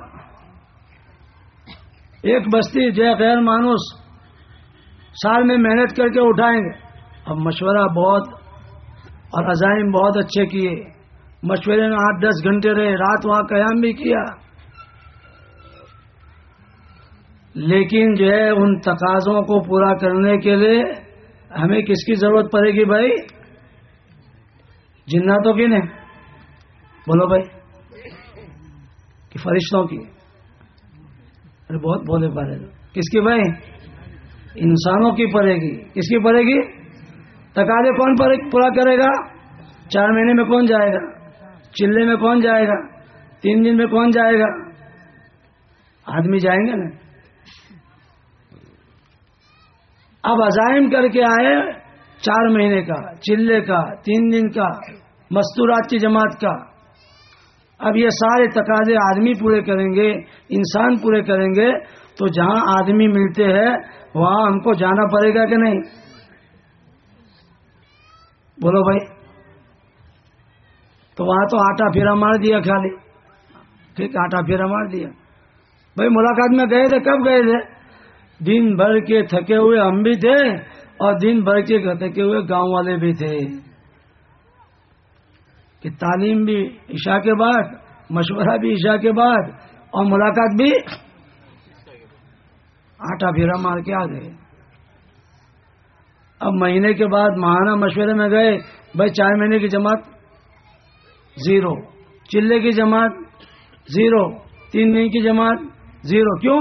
ایک بستی جو غیر مانوس سال میں محنت کر کے اٹھائیں گے۔ اب مشورہ بہت اور عزائم بہت اچھے کیے، مشورے میں آٹھ دس گھنٹے رہے، رات وہاں قیام بھی کیا، لیکن جو ہے ان تقاضوں کو پورا کرنے کے لیے ہمیں کس کی ضرورت پڑے گی بھائی؟ جناتوں کی نہیں، بولو بھائی، کہ فرشتوں کی؟ ارے بہت بولے پڑے گا، کس کی بھائی؟ انسانوں کی پڑے گی۔ کس کی پڑے گی؟ تقاضے کون پورا کرے گا؟ چار مہینے میں کون جائے گا؟ چلے میں کون جائے گا؟ تین دن میں کون جائے گا؟ آدمی جائیں گے نا۔ اب عزائم کر کے آئے چار مہینے کا، چلے کا، تین دن کا، مستورات کی جماعت کا۔ اب یہ سارے تقاضے آدمی پورے کریں گے، انسان پورے کریں گے، تو جہاں آدمی ملتے ہیں وہاں ہم کو جانا پڑے گا کہ نہیں؟ بولو بھائی۔ تو وہاں تو آٹا پھیرا مار دیا خالی، ٹھیک، آٹا پھیرا مار دیا۔ بھائی ملاقات میں گئے تھے، کب گئے تھے؟ دن بھر کے تھکے ہوئے ہم بھی تھے، اور دن بھر کے تھکے ہوئے گاؤں والے بھی تھے، کہ تعلیم بھی عشاء کے بعد، مشورہ بھی عشاء کے بعد، اور ملاقات بھی آٹا پھیرا مار کے آ گئے۔ اب مہینے کے بعد ماہانہ مشورے میں گئے، بھائی چار مہینے کی جماعت زیرو، چلے کی جماعت زیرو، تین مہینے کی جماعت زیرو۔ کیوں؟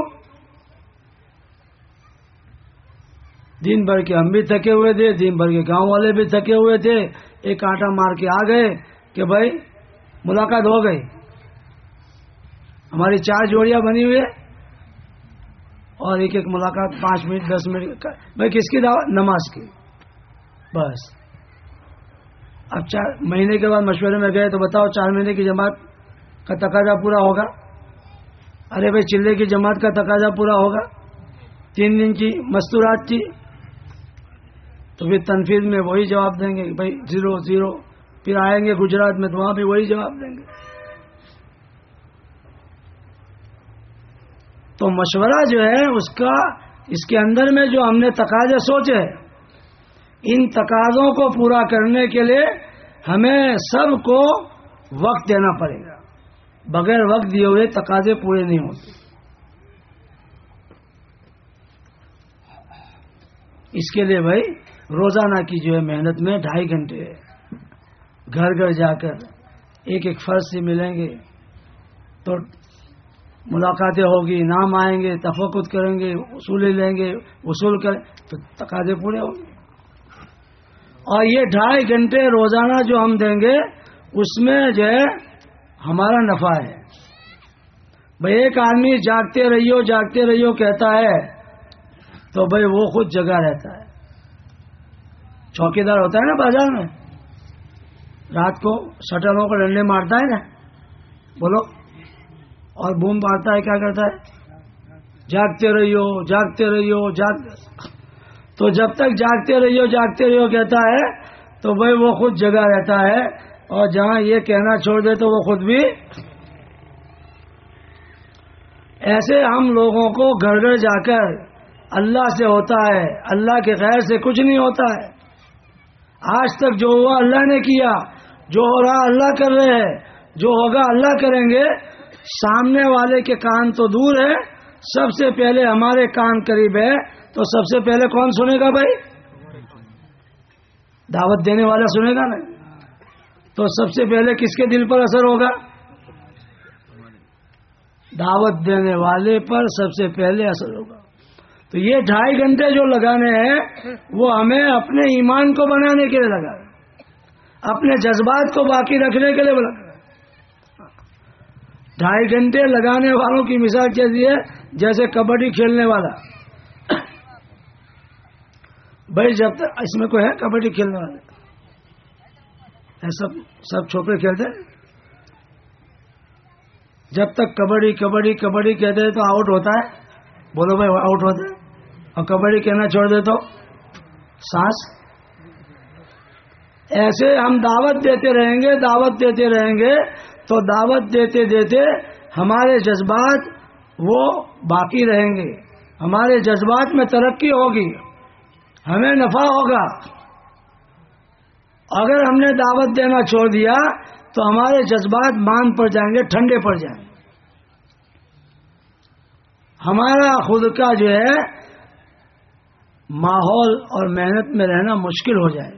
دن بھر کے ہم بھی تھکے ہوئے تھے، دن بھر کے گاؤں والے بھی تھکے ہوئے تھے، ایک آٹا مار کے آ گئے کہ بھائی ملاقات ہو گئی، ہماری چار جوڑیاں بنی ہوئی، اور ایک ایک ملاقات پانچ منٹ دس منٹ۔ بھائی کس کی دعوت؟ نماز کی، بس۔ اب چار مہینے کے بعد مشورے میں گئے تو بتاؤ چار مہینے کی جماعت کا تقاضا پورا ہوگا؟ ارے بھائی چلے کی جماعت کا تقاضا پورا ہوگا؟ تین دن کی مستورات کی؟ تو پھر تنفیذ میں وہی جواب دیں گے کہ بھائی زیرو زیرو۔ پھر آئیں گے گجرات میں تو وہاں بھی وہی جواب دیں گے۔ تو مشورہ جو ہے اس کا، اس کے اندر میں جو ہم نے تقاضے سوچے، ان تقاضوں کو پورا کرنے کے لیے ہمیں سب کو وقت دینا پڑے گا، بغیر وقت دیے ہوئے تقاضے پورے نہیں ہوتے۔ اس کے لیے بھائی روزانہ کی جو ہے محنت میں ڈھائی گھنٹے گھر گھر جا کر ایک ایک فرد سے ملیں گے، تو ملاقاتیں ہوگی، نام آئیں گے، تفقد کریں گے، اصول لیں گے، وصول کریں، تو تقاضے پورے ہوں گے۔ اور یہ ڈھائی گھنٹے روزانہ جو ہم دیں گے اس میں جو ہے ہمارا نفع ہے۔ بھائی ایک آدمی جاگتے رہیو جاگتے رہیو کہتا ہے تو بھائی وہ خود جگہ رہتا ہے۔ چوکیدار ہوتا ہے نا بازار میں، رات کو شٹروں کو ڈنڈے مارتا ہے نا، بولو، اور بوم مارتا ہے، کیا کرتا ہے؟ جاگتے رہیو جاگتے رہیو جاگ تو جب تک جاگتے رہیو جاگتے رہیو کہتا ہے تو بھائی وہ خود جگہ رہتا ہے، اور جہاں یہ کہنا چھوڑ دے تو وہ خود بھی۔ ایسے ہم لوگوں کو گھر گھر جا کر اللہ سے ہوتا ہے، اللہ کے غیر سے کچھ نہیں ہوتا ہے۔ آج تک جو ہوا اللہ نے کیا، جو ہو رہا اللہ کر رہے ہیں، جو ہوگا اللہ کریں گے۔ سامنے والے کے کان تو دور ہے، سب سے پہلے ہمارے کان قریب ہے، تو سب سے پہلے کون سنے گا بھائی؟ دعوت دینے والا سنے گا نا، تو سب سے پہلے کس کے دل پر اثر ہوگا؟ دعوت دینے والے پر سب سے پہلے اثر ہوگا. تو یہ ڈھائی گھنٹے جو لگانے ہیں وہ ہمیں اپنے ایمان کو بنانے کے لیے لگا ہے, اپنے جذبات کو باقی رکھنے کے لیے لگا ہے. ڈھائی گھنٹے لگانے والوں کی مثال کیسی ہے؟ جیسے کبڈی کھیلنے والا. بھائی جب تک اس میں کوئی ہے کبڈی کھیلنے والے؟ سب سب چھوکرے کھیلتے ہیں. جب تک کبڈی کبڈی کبڈی کہتے ہیں تو آؤٹ ہوتا ہے. بولو بھائی آؤٹ ہوتا ہے. اور کبڈی کہنا چھوڑ دے تو سانس. ایسے ہم دعوت دیتے رہیں گے دعوت دیتے رہیں گے تو دعوت دیتے دیتے ہمارے جذبات وہ باقی رہیں گے, ہمارے جذبات میں ترقی ہوگی, ہمیں نفع ہوگا. اگر ہم نے دعوت دینا چھوڑ دیا تو ہمارے جذبات مان پڑ جائیں گے, ٹھنڈے پڑ جائیں گے. ہمارا خود کا جو ہے ماحول اور محنت میں رہنا مشکل ہو جائے گا.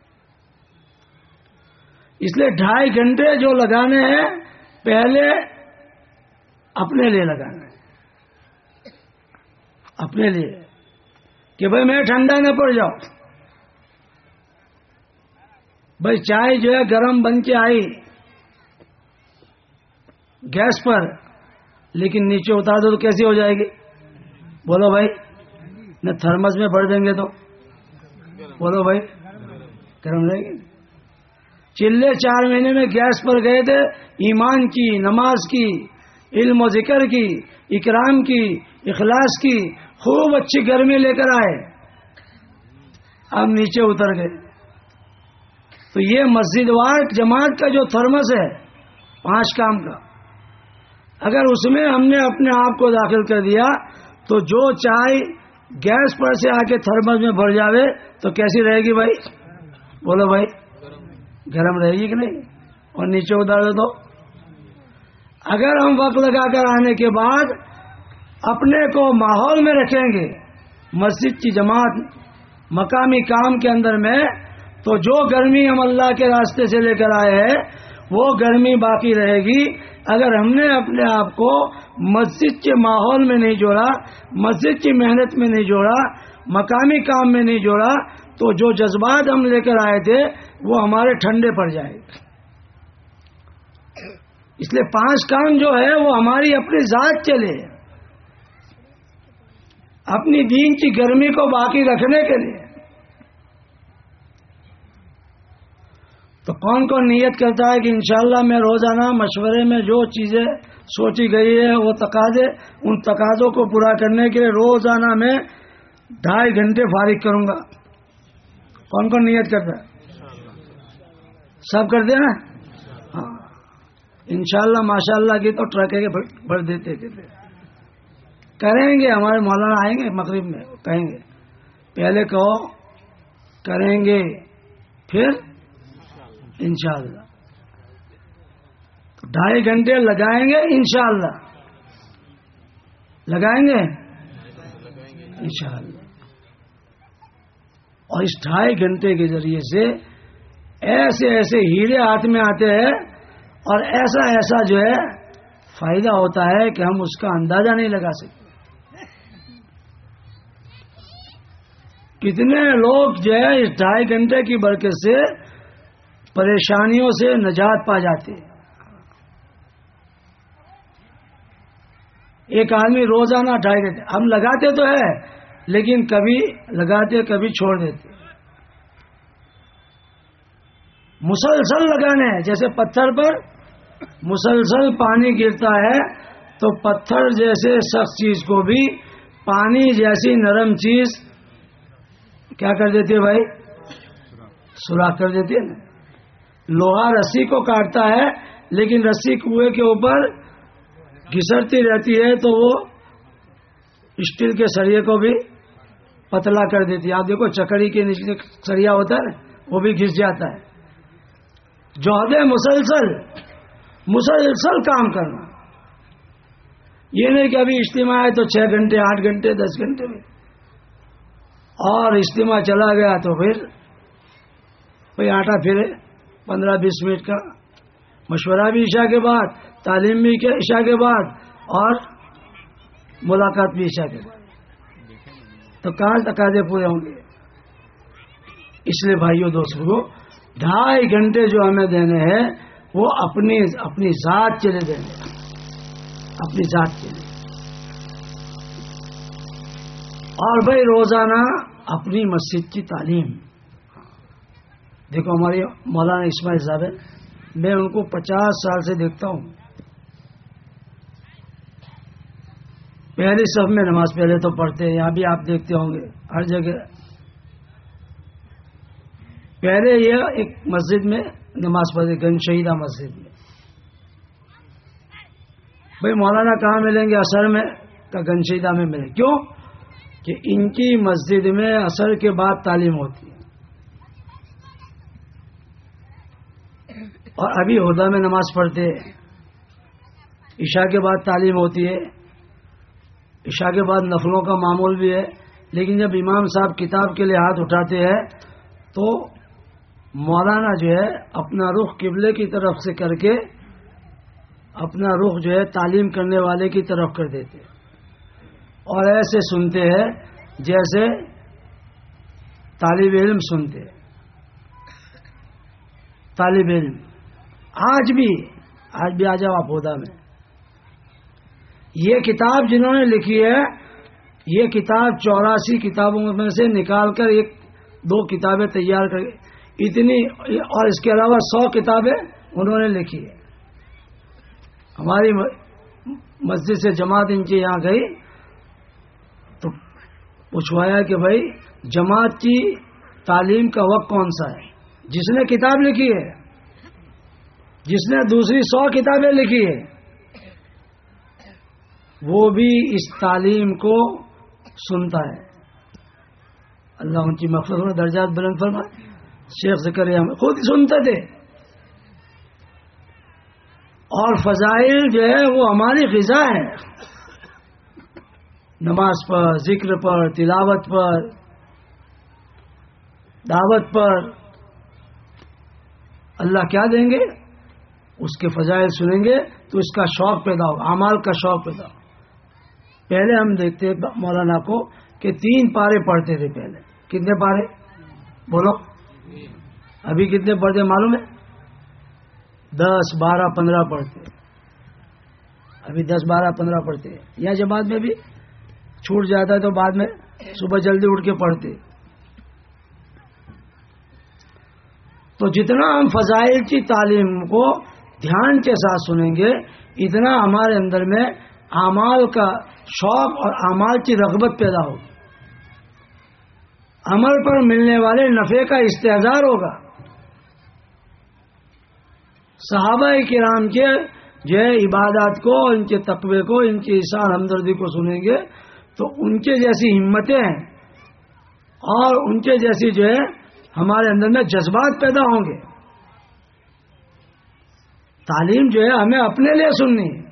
اس لیے ڈھائی گھنٹے جو لگانے ہیں پہلے اپنے لیے لگانا ہے, اپنے لیے کہ بھائی میں ٹھنڈا نہ پڑ جاؤں. بھائی چائے جو ہے گرم بن کے آئی گیس پر, لیکن نیچے اتار دو تو کیسی ہو جائے گی؟ بولو بھائی. نہ تھرمس میں بھر دیں گے تو بولو بھائی گرم رہے گی. چلے چار مہینے میں گیس پر گئے تھے, ایمان کی, نماز کی, علم و ذکر کی, اکرام کی, اخلاص کی, خوب اچھی گرمی لے کر آئے, اب نیچے اتر گئے. تو یہ مسجد وار جماعت کا جو تھرمس ہے پانچ کام کا, اگر اس میں ہم نے اپنے آپ کو داخل کر دیا تو جو چائے گیس پر سے آ کے تھرمس میں بھر جاوے تو کیسی رہے گی بھائی؟ بولو بھائی گرم رہے گی کہ نہیں؟ اور نیچے اتار دو تو. اگر ہم وقت لگا کر آنے کے بعد اپنے کو ماحول میں رکھیں گے مسجد کی جماعت مقامی کام کے اندر میں, تو جو گرمی ہم اللہ کے راستے سے لے کر آئے ہیں وہ گرمی باقی رہے گی. اگر ہم نے اپنے آپ کو مسجد کے ماحول میں نہیں جوڑا, مسجد کی محنت میں نہیں جوڑا, مقامی کام میں نہیں جوڑا, تو جو جذبات ہم لے کر آئے تھے وہ ہمارے ٹھنڈے پڑ جائیں گے. اس لیے پانچ کام جو ہے وہ ہماری اپنی ذات کے لیے, اپنی دین کی گرمی کو باقی رکھنے کے لیے. تو کون کون نیت کرتا ہے کہ انشاءاللہ میں روزانہ مشورے میں جو چیزیں سوچی گئی ہے وہ تقاضے, ان تقاضوں کو پورا کرنے کے لیے روزانہ میں ڈھائی گھنٹے فارغ کروں گا؟ کون کون نیت کرتا ہے؟ سب کرتے ہیں نا؟ ہاں انشاءاللہ ماشاءاللہ کی تو ٹرک کے بھر دیتے کہتے کریں گے. ہمارے مولانا آئیں گے مغرب میں, کہیں گے پہلے کہو کریں گے پھر انشاءاللہ. تو ڈھائی گھنٹے لگائیں گے انشاءاللہ, لگائیں گے انشاءاللہ. اور اس ڈھائی گھنٹے کے ذریعے سے ایسے ایسے ہیرے ہاتھ میں آتے ہیں اور ایسا ایسا جو ہے فائدہ ہوتا ہے کہ ہم اس کا اندازہ نہیں لگا سکتے. کتنے لوگ جو ہے اس ڈھائی گھنٹے کی برکت سے پریشانیوں سے نجات پا جاتے ہیں. ایک آدمی روزانہ ڈھائی گھنٹے, ہم لگاتے تو ہے لیکن کبھی لگاتے کبھی چھوڑ دیتے. مسلسل لگانے ہیں, جیسے پتھر پر مسلسل پانی گرتا ہے تو پتھر جیسے سخت چیز کو بھی پانی جیسی نرم چیز کیا کر دیتی ہے بھائی؟ سوراخ کر دیتی ہے نا. لوہا رسی کو کاٹتا ہے لیکن رسی کنویں کے اوپر گھسرتی رہتی ہے تو وہ اسٹیل کے سریے کو بھی پتلا کر دیتی ہے. آپ دیکھو چکڑی کے نیچے سریا ہوتا ہے وہ بھی گھس جاتا ہے. جوہد مسلسل مسلسل کام کرنا, یہ نہیں کہ ابھی اجتماع ہے تو چھ گھنٹے آٹھ گھنٹے دس گھنٹے میں, اور اجتماع چلا گیا تو پھر کوئی آٹا پھرے پندرہ بیس منٹ کا مشورہ بھی عشاء کے بعد, تعلیم بھی عشاء کے بعد, اور ملاقات بھی عشاء کے بعد، تو کہاں تقاضے پورے ہوں گے؟ اس لیے بھائیوں دوستوں کو ڈھائی گھنٹے جو ہمیں دینے ہیں وہ اپنی اپنی ذات کے لیے دینے، اپنی ذات کے لیے. اور بھائی روزانہ اپنی مسجد کی تعلیم. دیکھو ہمارے مولانا اسماعیل صاحب ہے، میں ان کو پچاس سال سے دیکھتا ہوں. پہلی صف میں نماز پہلے تو پڑھتے ہیں، یہاں بھی آپ دیکھتے ہوں گے ہر جگہ. پہلے یہ ایک مسجد میں نماز پڑھتے، گنج شہیدہ مسجد میں. بھائی مولانا کہاں ملیں گے؟ اثر میں کا گنج شہیدہ میں ملیں. کیوں کہ ان کی مسجد میں اثر کے بعد تعلیم ہوتی ہے، اور ابھی ہدا میں نماز پڑھتے، عشاء کے بعد تعلیم ہوتی ہے، عشاء کے بعد نفلوں کا معمول بھی ہے. لیکن جب امام صاحب کتاب کے لیے ہاتھ اٹھاتے ہیں تو مولانا جو ہے اپنا رخ قبلے کی طرف سے کر کے اپنا رخ جو ہے تعلیم کرنے والے کی طرف کر دیتے، اور ایسے سنتے ہیں جیسے طالب علم سنتے. طالب علم آج بھی آج بھی آ جاؤ آپ ہدا میں. یہ کتاب جنہوں نے لکھی ہے، یہ کتاب چوراسی کتابوں میں سے نکال کر ایک دو کتابیں تیار کر اتنی، اور اس کے علاوہ سو کتابیں انہوں نے لکھی ہے. ہماری مسجد سے جماعت ان کے یہاں گئی تو پوچھوایا کہ بھائی جماعت کی تعلیم کا وقت کون سا ہے؟ جس نے کتاب لکھی ہے، جس نے دوسری سو کتابیں لکھی ہے، وہ بھی اس تعلیم کو سنتا ہے. اللہ ان کی مغفرت میں درجات بلند فرمائے. شیخ زکریا ہم خود سنتے تھے، اور فضائل جو ہے وہ ہماری غذا ہے. نماز پر، ذکر پر، تلاوت پر، دعوت پر اللہ کیا دیں گے؟ اس کے فضائل سنیں گے تو اس کا شوق پیدا ہوگا، اعمال کا شوق پیدا ہوگا. پہلے ہم دیکھتے مولانا کو کہ تین پارے پڑھتے تھے. پہلے کتنے پارے بولو؟ ابھی کتنے پڑھتے معلوم ہے؟ دس بارہ پندرہ پڑھتے. ابھی دس بارہ پندرہ پڑھتے. یا جماعت میں بھی چھوٹ جاتا ہے تو بعد میں صبح جلدی اٹھ کے پڑھتے. تو جتنا ہم فضائل کی تعلیم کو دھیان کے ساتھ سنیں گے اتنا ہمارے اندر میں اعمال کا شوق اور اعمال کی رغبت پیدا ہوگی. عمل پر ملنے والے نفع کا استحضار ہوگا. صحابہ کرام کے جو ہے عبادات کو، ان کے تقوی کو، ان کی احسان ہمدردی کو سنیں گے تو ان کے جیسی ہمتیں ہیں اور ان کے جیسی جو ہے ہمارے اندر میں جذبات پیدا ہوں گے. تعلیم جو ہے ہمیں اپنے لیے سننی ہے،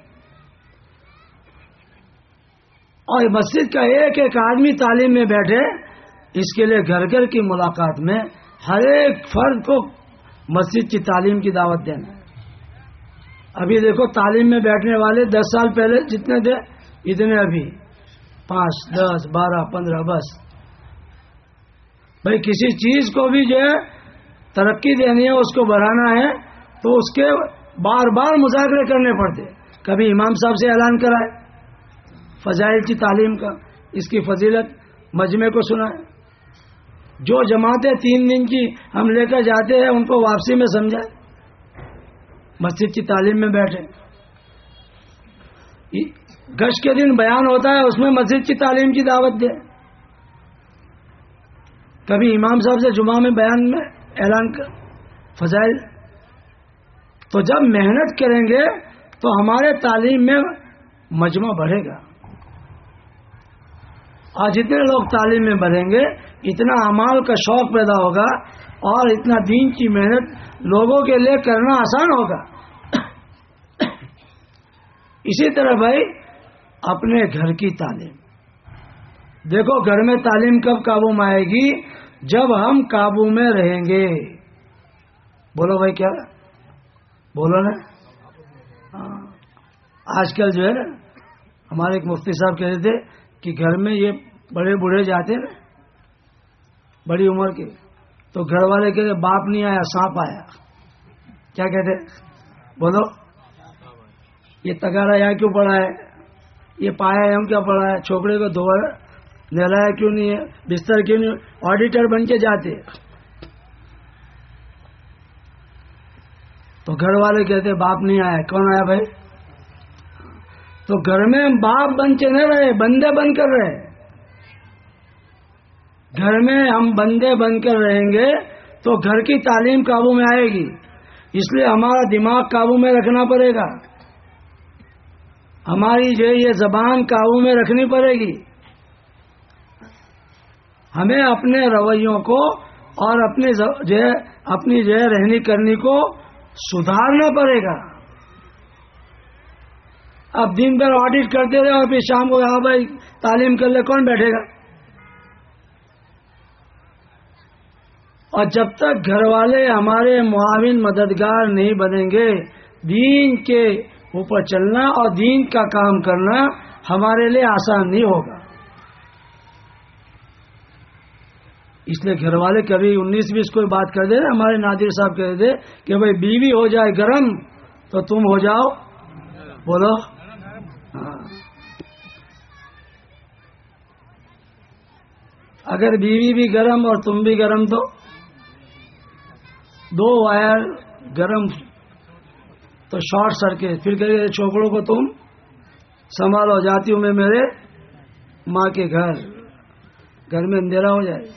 اور مسجد کا ایک ایک آدمی تعلیم میں بیٹھے. اس کے لیے گھر گھر کی ملاقات میں ہر ایک فرد کو مسجد کی تعلیم کی دعوت دینا. ابھی دیکھو تعلیم میں بیٹھنے والے دس سال پہلے جتنے تھے اتنے ابھی پانچ دس بارہ پندرہ. بس بھائی کسی چیز کو بھی جو ہے ترقی دینی ہے، اس کو بڑھانا ہے تو اس کے بار بار مذاکرے کرنے پڑتے. کبھی امام صاحب سے اعلان کرائے فضائل کی تعلیم کا، اس کی فضیلت مجمع کو سنائے. جو جماعتیں تین دن کی ہم لے کر جاتے ہیں ان کو واپسی میں سمجھائے. مسجد کی تعلیم میں بیٹھے. گشت کے دن بیان ہوتا ہے اس میں مسجد کی تعلیم کی دعوت دے. کبھی امام صاحب سے جمعہ میں بیان میں اعلان کر فضائل. تو جب محنت کریں گے تو ہمارے تعلیم میں مجمع بڑھے گا، اور جتنے لوگ تعلیم میں بڑھیں گے اتنا اعمال کا شوق پیدا ہوگا اور اتنا دین کی محنت لوگوں کے لیے کرنا آسان ہوگا. اسی طرح بھائی اپنے گھر کی تعلیم دیکھو. گھر میں تعلیم کب قابو میں آئے گی؟ جب ہم قابو میں رہیں گے. بولو بھائی کیا بولو نا. آج کل جو ہے نا ہمارے ایک مفتی صاحب کہتے تھے کہ گھر میں یہ بڑے بوڑھے جاتے نا بڑی عمر کے، تو گھر والے کہتے باپ نہیں آیا سانپ آیا. کیا کہتے بولو؟ یہ تگارا یہاں کیوں پڑا ہے، یہ پایا یہاں کیا پڑا ہے، چھوکرے کو دھویا نہلایا کیوں نہیں ہے، بستر کیوں نہیں، آڈیٹر بن کے جاتے. تو گھر والے کہتے باپ نہیں آیا. کون آیا بھائی؟ تو گھر میں ہم باپ بن کے نہ رہے، بندے بن کر رہے. گھر میں ہم بندے بن کر رہیں گے تو گھر کی تعلیم قابو میں آئے گی. اس لیے ہمارا دماغ قابو میں رکھنا پڑے گا، ہماری جو یہ زبان قابو میں رکھنی پڑے گی. ہمیں اپنے رویوں کو اور اپنی جو ہے اپنی جو ہے رہنی کرنی کو سدھارنا پڑے گا. اب دن بھر آڈٹ کرتے رہے اور پھر شام کو ہاں بھائی تعلیم کر لے، کون بیٹھے گا؟ اور جب تک گھر والے ہمارے معاون مددگار نہیں بنیں گے، دین کے اوپر چلنا اور دین کا کام کرنا ہمارے لیے آسان نہیں ہوگا. اس لیے گھر والے کبھی انیس بیس کوئی بات کر دے نا، ہمارے نادر صاحب کہہ دے کہ بھائی بیوی ہو جائے گرم تو تم ہو جاؤ بولو ہاں. اگر بیوی بھی گرم اور تم بھی گرم تو دو وائر گرم تو شارٹ سرکٹ، پھر کہے چھوکروں کو تم سنبھالو، جاتی ہوں میں میرے ماں کے گھر، گھر میں اندھیرا ہو جائے.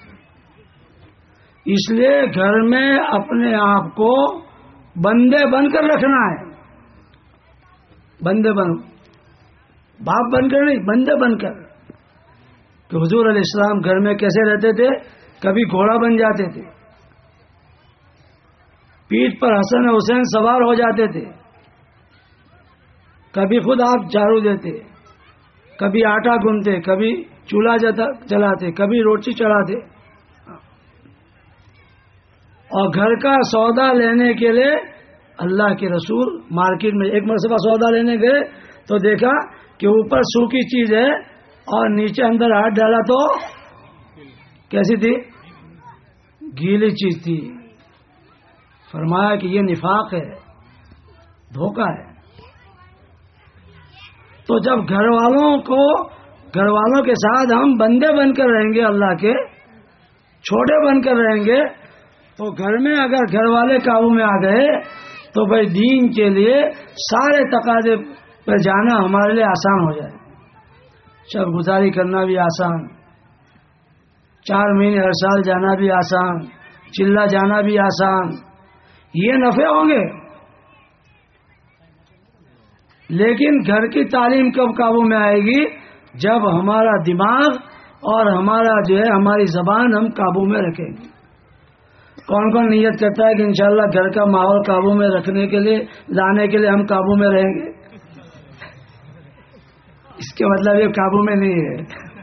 اس لیے گھر میں اپنے آپ کو بندے بن کر رکھنا ہے. بندے بن، باپ بن کر نہیں، بندے بن کر. کہ حضور علیہ السلام گھر میں کیسے رہتے تھے؟ کبھی گھوڑا بن جاتے تھے، پیٹھ پر حسن حسین سوار ہو جاتے تھے، کبھی خود آپ جھاڑو دیتے، کبھی آٹا گوندتے، کبھی چولہا جلاتے، کبھی روٹی چڑھاتے. اور گھر کا سودا لینے کے لیے اللہ کے رسول مارکیٹ میں ایک مرتبہ سودا لینے گئے تو دیکھا کہ اوپر سوکھی چیز ہے اور نیچے اندر ہاتھ ڈالا تو کیسی تھی؟ گیلی چیز تھی. فرمایا کہ یہ نفاق ہے، دھوکہ ہے. تو جب گھر والوں کو گھر والوں کے ساتھ ہم بندے بن کر رہیں گے، اللہ کے چھوٹے بن کر رہیں گے، تو گھر میں اگر گھر والے قابو میں آ گئے تو بھائی دین کے لیے سارے تقاضے پہ جانا ہمارے لیے آسان ہو جائے. شب گزاری کرنا بھی آسان، چار مہینے ہر سال جانا بھی آسان، چلا جانا بھی آسان. یہ نفع ہوں گے. لیکن گھر کی تعلیم کب قابو میں آئے گی؟ جب ہمارا دماغ اور ہمارا جو ہے ہماری زبان ہم قابو میں رکھیں گے. کون کون نیت کرتا ہے کہ انشاءاللہ گھر کا ماحول قابو میں رکھنے کے لیے لانے کے لیے ہم قابو میں رہیں گے؟ اس کے مطلب یہ قابو میں نہیں ہے.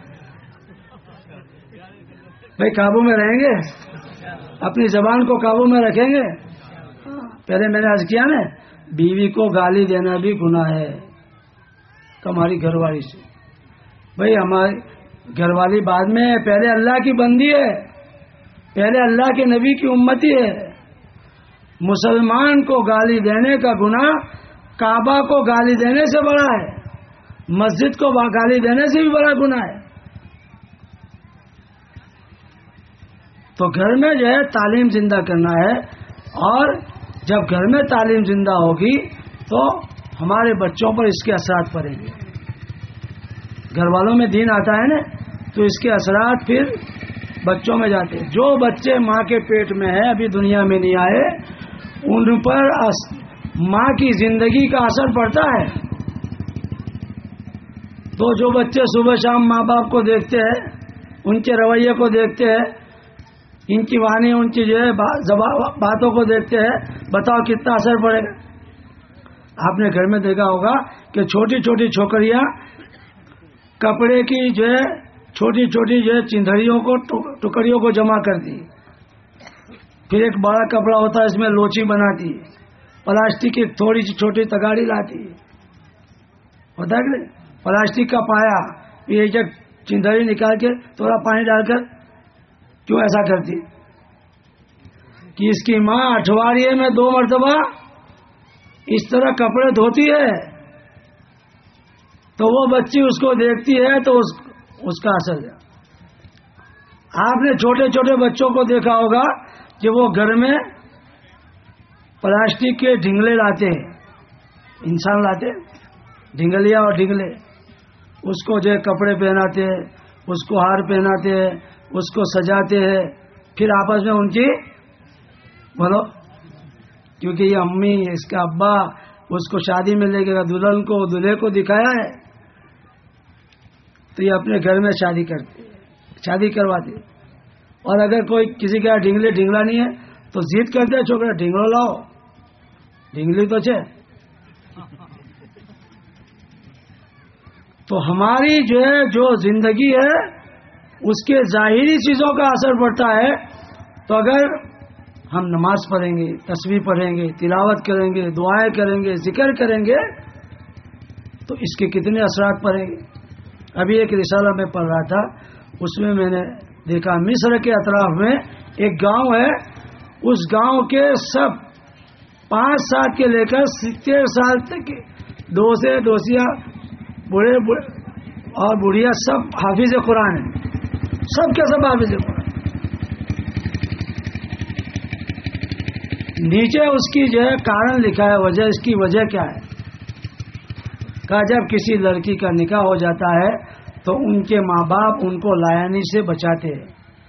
بھائی قابو میں رہیں گے، اپنی زبان کو قابو میں رکھیں گے. پہلے میں نے عرض کیا نا، بیوی کو گالی دینا بھی گناہ ہے ہماری گھر والی سے. بھائی ہماری گھر والی بعد میں ہے، پہلے اللہ کی بندی ہے، پہلے اللہ کے نبی کی امتی ہے. مسلمان کو گالی دینے کا گناہ کعبہ کو گالی دینے سے بڑا ہے، مسجد کو گالی دینے سے بھی بڑا گناہ ہے. تو گھر میں جو ہے تعلیم زندہ کرنا ہے، اور جب گھر میں تعلیم زندہ ہوگی تو ہمارے بچوں پر اس کے اثرات پڑیں گے. گھر والوں میں دین آتا ہے نا تو اس کے اثرات پھر بچوں میں جاتے ہیں. جو بچے ماں کے پیٹ میں ہیں ابھی دنیا میں نہیں آئے، ان پر ماں کی زندگی کا اثر پڑتا ہے. تو جو بچے صبح شام ماں باپ کو دیکھتے ہیں، ان کے رویے کو دیکھتے ہیں، ان کی وانی ان کی جو ہے باتوں کو دیکھتے ہیں، بتاؤ کتنا اثر پڑے گا. آپ نے گھر میں دیکھا ہوگا کہ چھوٹی چھوٹی چھوکریاں کپڑے کی جو ہے چھوٹی چھوٹی جو ہے چندھڑیوں کو ٹکڑیوں کو جمع کرتی، پھر ایک بڑا کپڑا ہوتا ہے اس میں لوچی بناتی، پلاسٹک کی تھوڑی سی چھوٹی تگاڑی لاتی، ہوتا ہے کہ پلاسٹک کا پایا، یہ جب چندری نکال کے تھوڑا پانی ڈال کر کیوں ایسا کرتی کہ اس کی ماں اٹھواریے میں دو مرتبہ اس طرح کپڑے دھوتی ہے تو وہ بچی اس کو دیکھتی ہے تو اس, اس کا اثر ہے. آپ نے چھوٹے چھوٹے بچوں کو دیکھا ہوگا کہ وہ گھر میں پلاسٹک کے ڈھنگلے لاتے ہیں، انسان لاتے ڈھنگلیا اور ڈھنگلے، اس کو جو کپڑے پہناتے ہیں، اس کو ہار پہناتے ہیں، اس کو سجاتے ہیں، پھر آپس میں ان کی بولو کیونکہ یہ امی اس کا ابا اس کو شادی میں لے گیا، دلہن کو دلہے کو دکھایا ہے تو یہ اپنے گھر میں شادی کرتے شادی کرواتے. اور اگر کوئی کسی کا ڈھنگلے ڈھنگلا نہیں ہے تو ضد کرتے چھوکرا ڈھنگلو لاؤ، ڈھنگلی تو چھے. تو ہماری جو ہے جو زندگی ہے اس کے ظاہری چیزوں کا اثر پڑتا ہے. تو اگر ہم نماز پڑھیں گے، تسبیح پڑھیں گے، تلاوت کریں گے، دعائیں کریں گے، ذکر کریں گے تو اس کے کتنے اثرات پڑیں گے. ابھی ایک رسالہ میں پڑھ رہا تھا، اس میں میں نے دیکھا مصر کے اطراف میں ایک گاؤں ہے، اس گاؤں کے سب پانچ سال کے لے کر ستر سال تک دو سے دوسیاں بوڑھے اور بوڑھیا سب حافظ قرآن ہیں، سب کے سب حافظ قرآن. نیچے اس کی جو ہے کارن لکھا ہے، وجہ، اس کی وجہ کیا ہے. کہا جب کسی لڑکی کا نکاح ہو جاتا ہے تو ان کے ماں باپ ان کو لایانی سے بچاتے ہیں،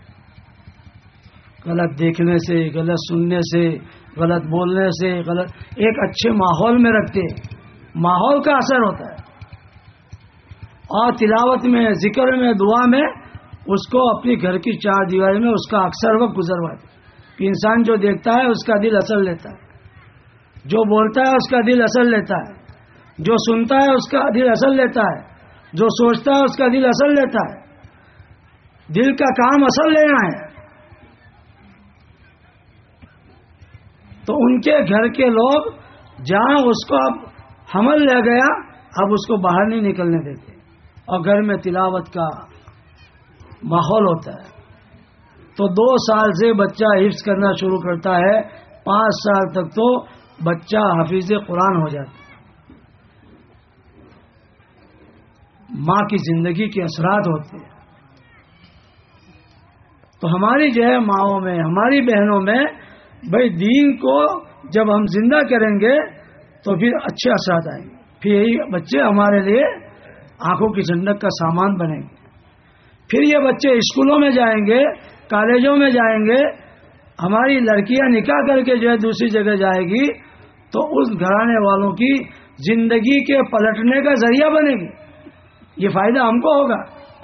غلط دیکھنے سے، غلط سننے سے، غلط بولنے سے، غلط ایک اچھے ماحول میں رکھتے ہیں. ماحول کا اثر ہوتا ہے. اور تلاوت میں، ذکر میں، دعا میں اس کو اپنی گھر کی چار دیواری میں اس کا اکثر وقت گزرواتے. انسان جو دیکھتا ہے اس کا دل اثر لیتا ہے، جو بولتا ہے اس کا دل اثر لیتا ہے، جو سنتا ہے اس کا دل اثر لیتا ہے، جو سوچتا ہے اس کا دل اثر لیتا ہے. دل کا کام اثر لینا ہے. تو ان کے گھر کے لوگ جہاں اس کو اب حمل لے گیا اب اس کو باہر نہیں نکلنے دیتے، اور گھر میں تلاوت کا ماحول ہوتا ہے. تو دو سال سے بچہ حفظ کرنا شروع کرتا ہے، پانچ سال تک تو بچہ حفیظ قرآن ہو جاتا ہے. ماں کی زندگی کے اثرات ہوتے ہیں. تو ہماری جو ہے ماؤں میں، ہماری بہنوں میں بھائی دین کو جب ہم زندہ کریں گے تو پھر اچھے اثرات آئیں گے. پھر یہی بچے ہمارے لیے آنکھوں کی ٹھنڈک کا سامان بنیں گے. پھر یہ بچے اسکولوں میں جائیں گے، کالجوں میں جائیں گے. ہماری لڑکیاں نکاح کر کے جو ہے دوسری جگہ جائے گی تو اس گھرانے والوں کی زندگی کے پلٹنے کا ذریعہ بنے گی. یہ فائدہ ہم کو ہوگا.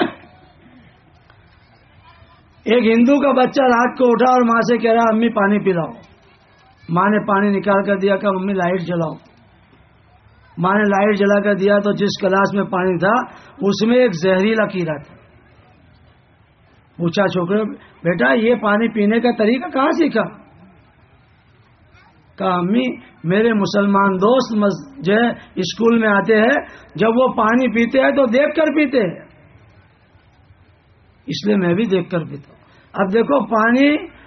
ایک ہندو کا بچہ رات کو اٹھا اور ماں سے کہہ رہا امی پانی پلاؤ. ماں نے پانی نکال کر دیا، کہا ممی لائٹ جلاؤ. ماں نے لائٹ جلا کر دیا تو جس گلاس میں پانی تھا اس میں ایک زہریلا کیڑا تھا. پوچھا چھوکرے بیٹا یہ پانی پینے کا طریقہ کہاں سیکھا؟ کہا امی میرے مسلمان دوست جو ہے اسکول میں آتے ہیں، جب وہ پانی پیتے ہیں تو دیکھ کر پیتے ہیں، اس لیے میں بھی دیکھ کر پیتا ہوں. اب دیکھو پانی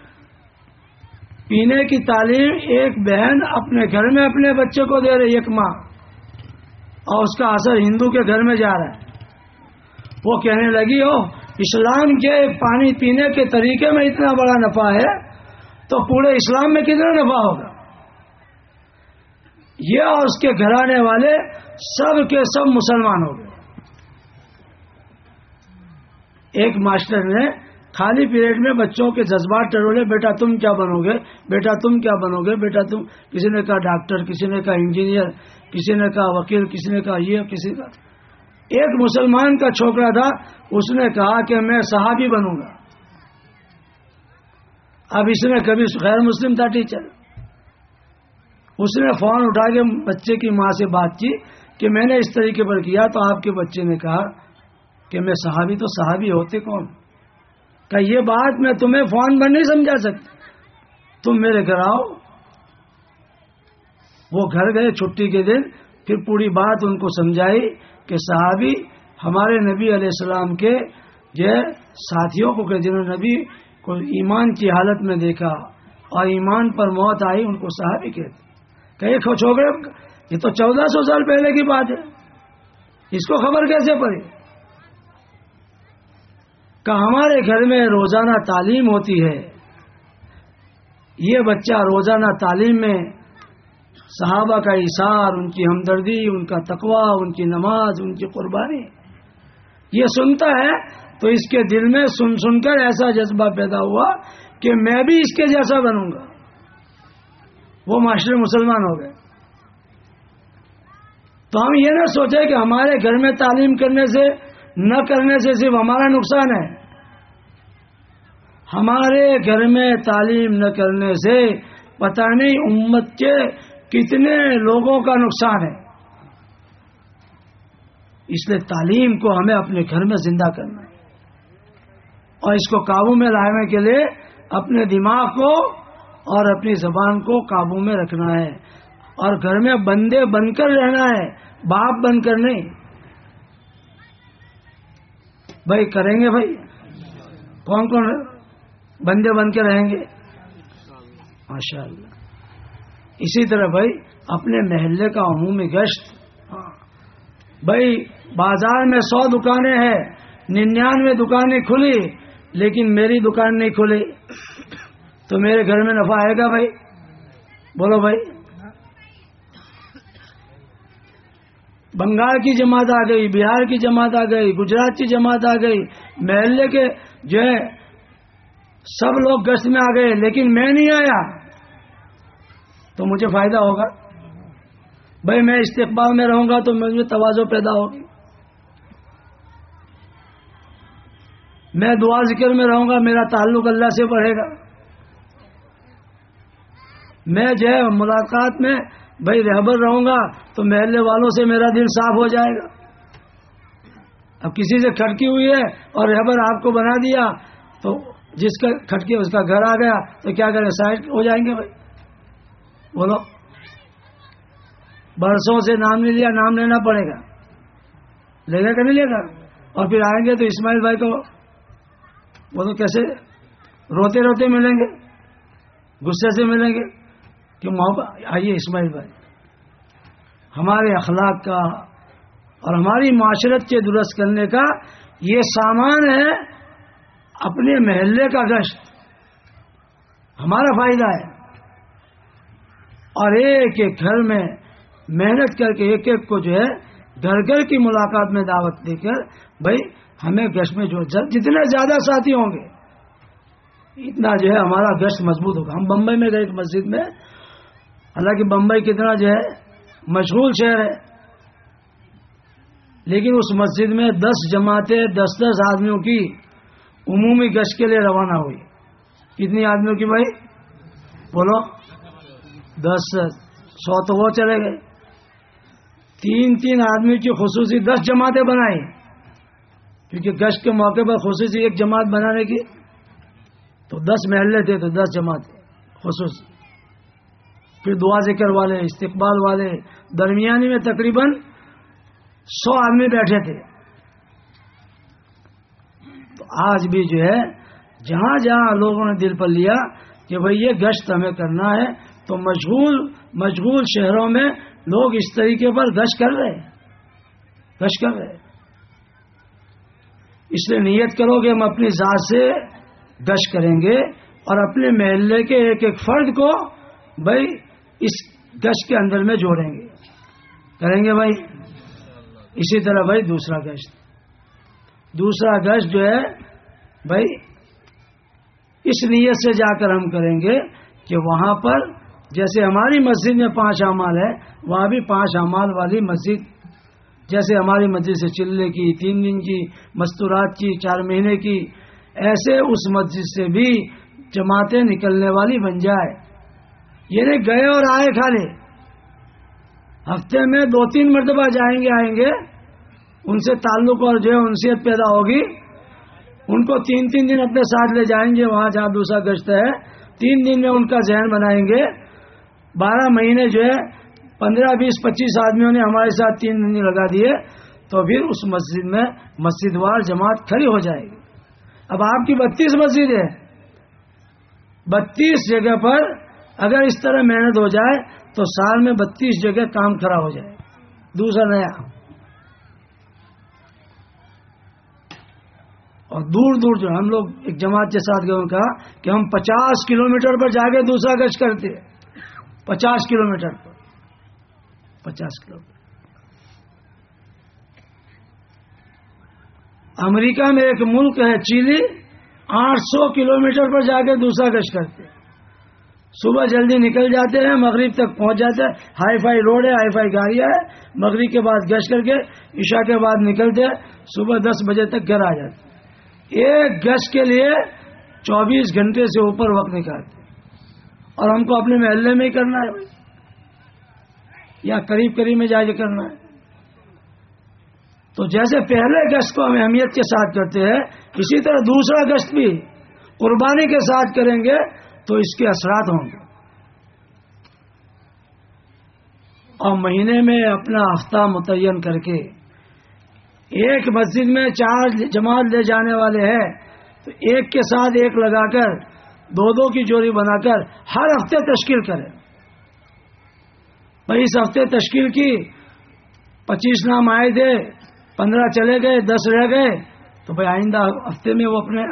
پینے کی تعلیم ایک بہن اپنے گھر میں اپنے بچے کو دے رہی، ایک ماں، اور اس کا اثر ہندو کے گھر میں جا رہا ہے. وہ کہنے لگی ہو اسلام کے پانی پینے کے طریقے میں اتنا بڑا نفع ہے تو پورے اسلام میں کتنا نفع ہوگا. یہ اور اس کے گھرانے والے سب کے سب مسلمان ہو گئے. ایک ماسٹر نے خالی پیریڈ میں بچوں کے جذبات ٹرولے، بیٹا تم کیا بنو گے، بیٹا تم کیا بنو گے، بیٹا تم، کسی نے کہا ڈاکٹر، کسی نے کہا انجینئر، کسی نے کہا وکیل، کسی نے کہا یہ، کسی کا. ایک مسلمان کا چھوکرا تھا، اس نے کہا کہ میں صحابی بنوں گا. اب اس نے کبھی غیر مسلم تھا ٹیچر، اس نے فون اٹھا کے بچے کی ماں سے بات کی کہ میں نے اس طریقے پر کیا تو آپ کے بچے نے کہا کہ میں صحابی. تو صحابی ہوتے کون؟ کہ یہ بات میں تمہیں فون پر نہیں سمجھا سکتا، تم میرے گھر آؤ. وہ گھر گئے چھٹی کے دن، پھر پوری بات ان کو سمجھائی کہ صحابی ہمارے نبی علیہ السلام کے جو ساتھیوں کو کہ جنہوں نے نبی کو ایمان کی حالت میں دیکھا اور ایمان پر موت آئی ان کو صحابی کہتے. کہ چھوکرے یہ تو چودہ سو سال پہلے کی بات ہے, اس کو خبر کیسے پڑی؟ کہ ہمارے گھر میں روزانہ تعلیم ہوتی ہے, یہ بچہ روزانہ تعلیم میں صحابہ کا ایثار, ان کی ہمدردی, ان کا تقوی, ان کی نماز, ان کی قربانی یہ سنتا ہے تو اس کے دل میں سن سن کر ایسا جذبہ پیدا ہوا کہ میں بھی اس کے جیسا بنوں گا. وہ معاشرے مسلمان ہو گئے. تو ہم یہ نہ سوچے کہ ہمارے گھر میں تعلیم کرنے سے نہ کرنے سے صرف ہمارا نقصان ہے. ہمارے گھر میں تعلیم نہ کرنے سے پتہ نہیں امت کے کتنے لوگوں کا نقصان ہے. اس لیے تعلیم کو ہمیں اپنے گھر میں زندہ کرنا ہے اور اس کو قابو میں لانے کے لیے اپنے دماغ کو اور اپنی زبان کو قابو میں رکھنا ہے اور گھر میں بندے بن کر رہنا ہے, باپ بن کر نہیں. بھائی کریں گے بھائی, کون کون بندے بن کے رہیں گے؟ ماشاء اللہ. اسی طرح بھائی اپنے محلے کا عمومی گشت. بھائی بازار میں سو دکانیں ہیں, ننانوے دکانیں کھلی لیکن میری دکان نہیں کھلی تو میرے گھر میں نفع آئے گا بھائی؟ بولو بھائی. بنگال کی جماعت آ گئی, بہار کی جماعت آ گئی, گجرات کی جماعت آ گئی, محلے کے جو ہے سب لوگ گشت میں آ گئے لیکن میں نہیں آیا تو مجھے فائدہ ہوگا؟ بھائی میں استقبال میں رہوں گا تو مجھے تواضع پیدا ہوگی. میں دعا ذکر میں رہوں گا, میرا تعلق اللہ سے بڑھے گا. میں جو ہے ملاقات میں بھائی رہبر رہوں گا تو محلے والوں سے میرا دل صاف ہو جائے گا. اب کسی سے کھٹکی ہوئی ہے اور رہبر آپ کو بنا دیا تو جس کا کھٹکی اس کا گھر آ گیا تو کیا کریں, سائڈ ہو جائیں گے بھائی؟ بولو. برسوں سے نام نہیں لیا, نام لینا پڑے گا, لے گا کہ نہیں لے گا؟ اور پھر آئیں گے تو اسماعیل بھائی کو وہ تو کیسے روتے روتے ملیں گے, غصے سے ملیں گے کہ محبت. آئیے اسماعیل بھائی, ہمارے اخلاق کا اور ہماری معاشرت کے درست کرنے کا یہ سامان ہے اپنے محلے کا گشت, ہمارا فائدہ ہے. اور ایک ایک گھر میں محنت کر کے ایک ایک کو جو ہے گھر گھر کی ملاقات میں دعوت دے کر بھائی ہمیں گشت میں جو جتنے زیادہ ساتھی ہوں گے اتنا جو ہے ہمارا گشت مضبوط ہوگا. ہم بمبئی میں گئے ایک مسجد میں, حالانکہ بمبئی کتنا جو ہے مشغول شہر ہے لیکن اس مسجد میں دس جماعتیں دس دس آدمیوں کی عمومی گشت کے لیے روانہ ہوئی. کتنی آدمیوں کی بھائی؟ بولو. دس سو تو وہ چلے گئے. تین تین آدمی کی خصوصی دس جماعتیں بنائی کیونکہ گشت کے موقع پر خصوصی ایک جماعت بنانے کی تو دس محلے تھے تو دس جماعتیں خصوصی. پھر دعا ذکر والے, استقبال والے, درمیانی میں تقریباً سو آدمی بیٹھے تھے. تو آج بھی جو ہے جہاں جہاں لوگوں نے دل پر لیا کہ بھئی یہ گشت ہمیں کرنا ہے تو مشغول مشغول شہروں میں لوگ اس طریقے پر گشت کر رہے گشت کر رہے اس لیے نیت کرو کہ ہم اپنی ذات سے گشت کریں گے اور اپنے محلے کے ایک ایک فرد کو بھائی اس گشت کے اندر میں جوڑیں گے, کریں گے بھائی. اسی طرح بھائی دوسرا گشت دوسرا گشت جو ہے بھائی اس نیت سے جا کر ہم کریں گے کہ وہاں پر جیسے ہماری مسجد میں پانچ اعمال ہے وہاں بھی پانچ اعمال والی مسجد, جیسے ہماری مسجد سے چلنے کی, تین دن کی, مستورات کی, چار مہینے کی, ایسے اس مسجد سے بھی جماعتیں نکلنے والی بن جائے. یہ نہیں گئے اور آئے خالی, ہفتے میں دو تین مرتبہ جائیں گے آئیں گے, ان سے تعلق اور جو ہے انسیت پیدا ہوگی, ان کو تین تین دن اپنے ساتھ لے جائیں گے وہاں جہاں دوسرا گشت ہے, تین دن میں ان کا ذہن بنائیں گے. بارہ مہینے جو ہے پندرہ بیس پچیس آدمیوں نے ہمارے ساتھ تین دن لگا دیے تو پھر اس مسجد میں مسجد وار جماعت کھڑی ہو جائے گی. اب آپ کی بتیس مسجد ہے, بتیس جگہ پر اگر اس طرح محنت ہو جائے تو سال میں بتیس جگہ کام کھڑا ہو جائے. دوسرا نیا, اور دور دور جو ہم لوگ ایک جماعت کے ساتھ گئے, کہا کہ ہم پچاس کلو میٹر پر جا کے دوسرا گشت کرتے ہیں. پچاس کلو میٹر پر پچاس کلو میٹر امریکہ میں ایک ملک ہے چیلی, آٹھ سو کلو میٹر پر جا کے دوسرا گشت کرتے ہیں. صبح جلدی نکل جاتے ہیں, مغرب تک پہنچ جاتے ہیں. ہائی فائی روڈ ہے, ہائی فائی گاڑیاں ہے. مغرب کے بعد گشت کر کے عشاء کے بعد نکلتے, صبح دس بجے تک گھر آ جاتے. ایک گشت کے لیے چوبیس گھنٹے سے اوپر وقت نکالتے, اور ہم کو اپنے محلے میں ہی کرنا ہے یا قریب قریب میں جا کے کرنا ہے. تو جیسے پہلے گشت کو ہم اہمیت کے ساتھ کرتے ہیں, اسی طرح دوسرا گشت بھی قربانی کے ساتھ کریں گے تو اس کے اثرات ہوں گے. اور مہینے میں اپنا ہفتہ متعین کر کے ایک مسجد میں چار جماعت لے جانے والے ہیں تو ایک کے ساتھ ایک لگا کر دو دو کی جوڑی بنا کر ہر ہفتے تشکیل کریں. بھائی اس ہفتے تشکیل کی, پچیس نام آئے تھے, پندرہ چلے گئے, دس رہ گئے, تو بھائی آئندہ ہفتے میں وہ اپنے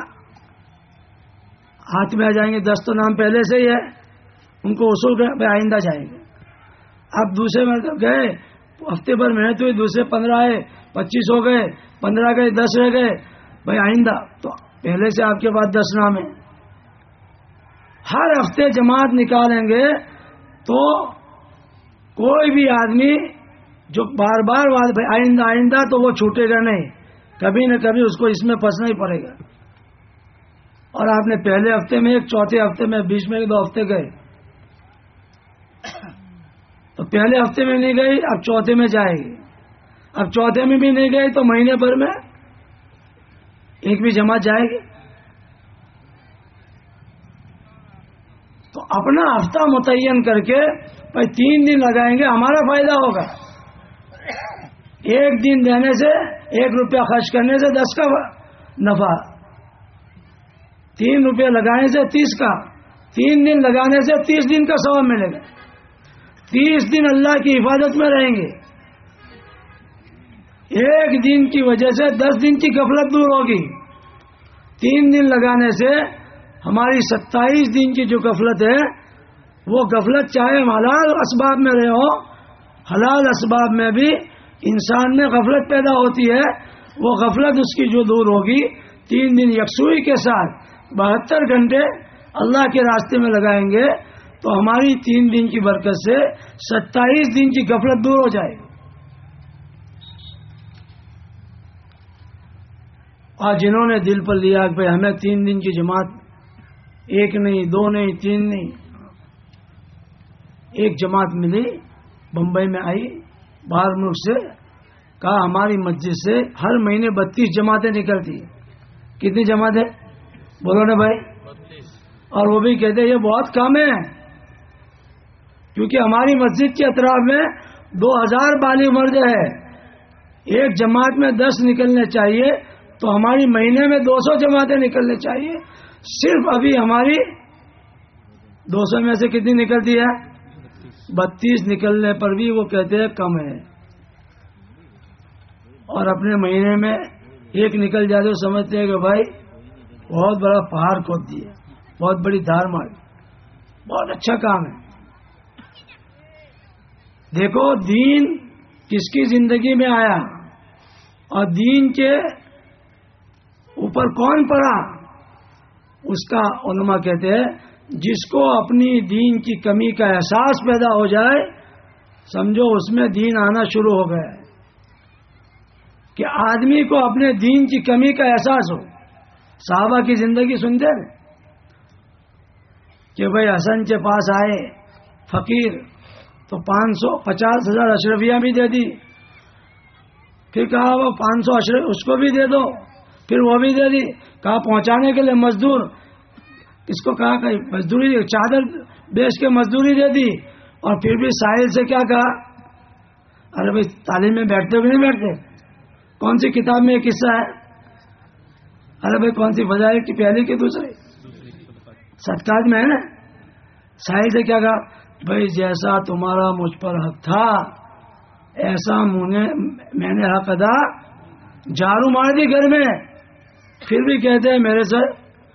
ہاتھ میں آ جائیں گے. دس تو نام پہلے سے ہی ہے, ان کو اصول کر بھائی آئندہ جائیں گے. اب دوسرے میں گئے, ہفتے بھر محنت ہوئی, دوسرے پندرہ آئے, پچیس ہو گئے, پندرہ گئے, دس رہ گئے, بھائی آئندہ. تو پہلے سے آپ کے پاس دس نام ہے. ہر ہفتے جماعت نکالیں گے تو کوئی بھی آدمی جو بار بار بھائی آئندہ آئندہ تو وہ چھوٹے گا نہیں, کبھی نہ کبھی اس کو اس میں پھنسنا ہی پڑے گا. اور آپ نے پہلے ہفتے میں ایک, چوتھے ہفتے میں, بیچ میں دو ہفتے گئے, تو پہلے ہفتے میں نہیں گئی, اب چوتھے میں جائے گی. اب چوتھے میں بھی نہیں گئی تو مہینے بھر میں ایک بھی جماعت جائے گی. تو اپنا ہفتہ متعین کر کے بھائی تین دن لگائیں گے, ہمارا فائدہ ہوگا. ایک دن دینے سے, ایک روپیہ خرچ کرنے سے دس کا نفع, تین روپیہ لگانے سے تیس کا, تین دن لگانے سے تیس دن کا ثواب ملے گا. تیس دن اللہ کی حفاظت میں رہیں گے. ایک دن کی وجہ سے دس دن کی غفلت دور ہوگی. تین دن لگانے سے ہماری ستائیس دن کی جو غفلت ہے وہ غفلت چاہے حلال اسباب میں رہے ہو, حلال اسباب میں بھی انسان میں غفلت پیدا ہوتی ہے, وہ غفلت اس کی جو دور ہوگی. تین دن یکسوئی کے ساتھ بہتر گھنٹے اللہ کے راستے میں لگائیں گے تو ہماری تین دن کی برکت سے ستائیس دن کی غفلت دور ہو جائے گی. اور جنہوں نے دل پر لیا کہ ہمیں تین دن کی جماعت, ایک نہیں, دو نہیں, تین نہیں, ایک جماعت ملی, بمبئی میں آئی باہر ملک سے, کہا ہماری مسجد سے ہر مہینے بتیس جماعتیں نکلتی. کتنی جماعتیں بولو نا بھائی؟ اور وہ بھی کہتے یہ بہت کم ہے, کیونکہ ہماری مسجد کے اطراف میں دو ہزار بالغ مرد ہے, ایک جماعت میں دس نکلنے چاہیے, تو ہماری مہینے میں دو سو جماعتیں نکلنے چاہیے. صرف ابھی ہماری دو سو میں سے کتنی نکلتی ہے؟ بتیس نکلنے پر بھی وہ کہتے ہیں کم ہے. اور اپنے مہینے میں ایک نکل جاتے تو سمجھتے ہیں کہ بھائی بہت بڑا پہاڑ کھود دیا, بہت بڑی دھار ماری, بہت اچھا کام ہے. دیکھو دین کس کی زندگی میں آیا اور دین کے اوپر کون پڑا, اس کا علماء کہتے ہیں جس کو اپنی دین کی کمی کا احساس پیدا ہو جائے, سمجھو اس میں دین آنا شروع ہو گیا ہے. کہ آدمی کو اپنے دین کی کمی کا احساس ہو. صحابہ کی زندگی سنتے ہیں کہ بھائی حسن کے پاس آئے فقیر, تو پانچ سو پچاس ہزار اشرفیاں بھی دے دی, پھر کہا وہ پانچ سو اشرف اس کو بھی دے دو, پھر وہ بھی دے دی. کہا پہنچانے کے لیے مزدور, اس کو کہا کہ مزدوری, چادر بیچ کے مزدوری دے دی, اور پھر بھی ساحل سے کیا کہا, ارے بھائی تعلیم میں بیٹھتے بھی نہیں بیٹھتے, کون سی کتاب میں یہ قصہ ہے؟ ارے بھائی کون سی فضائل کی پہلی کی دوسری؟ صدقات میں ہے نا. ساحل سے کیا کہا؟ بھائی جیسا تمہارا مجھ پر حق تھا ایسا میں نے حق ادا. جھاڑو مار دی گھر میں، پھر بھی کہتے ہیں میرے سے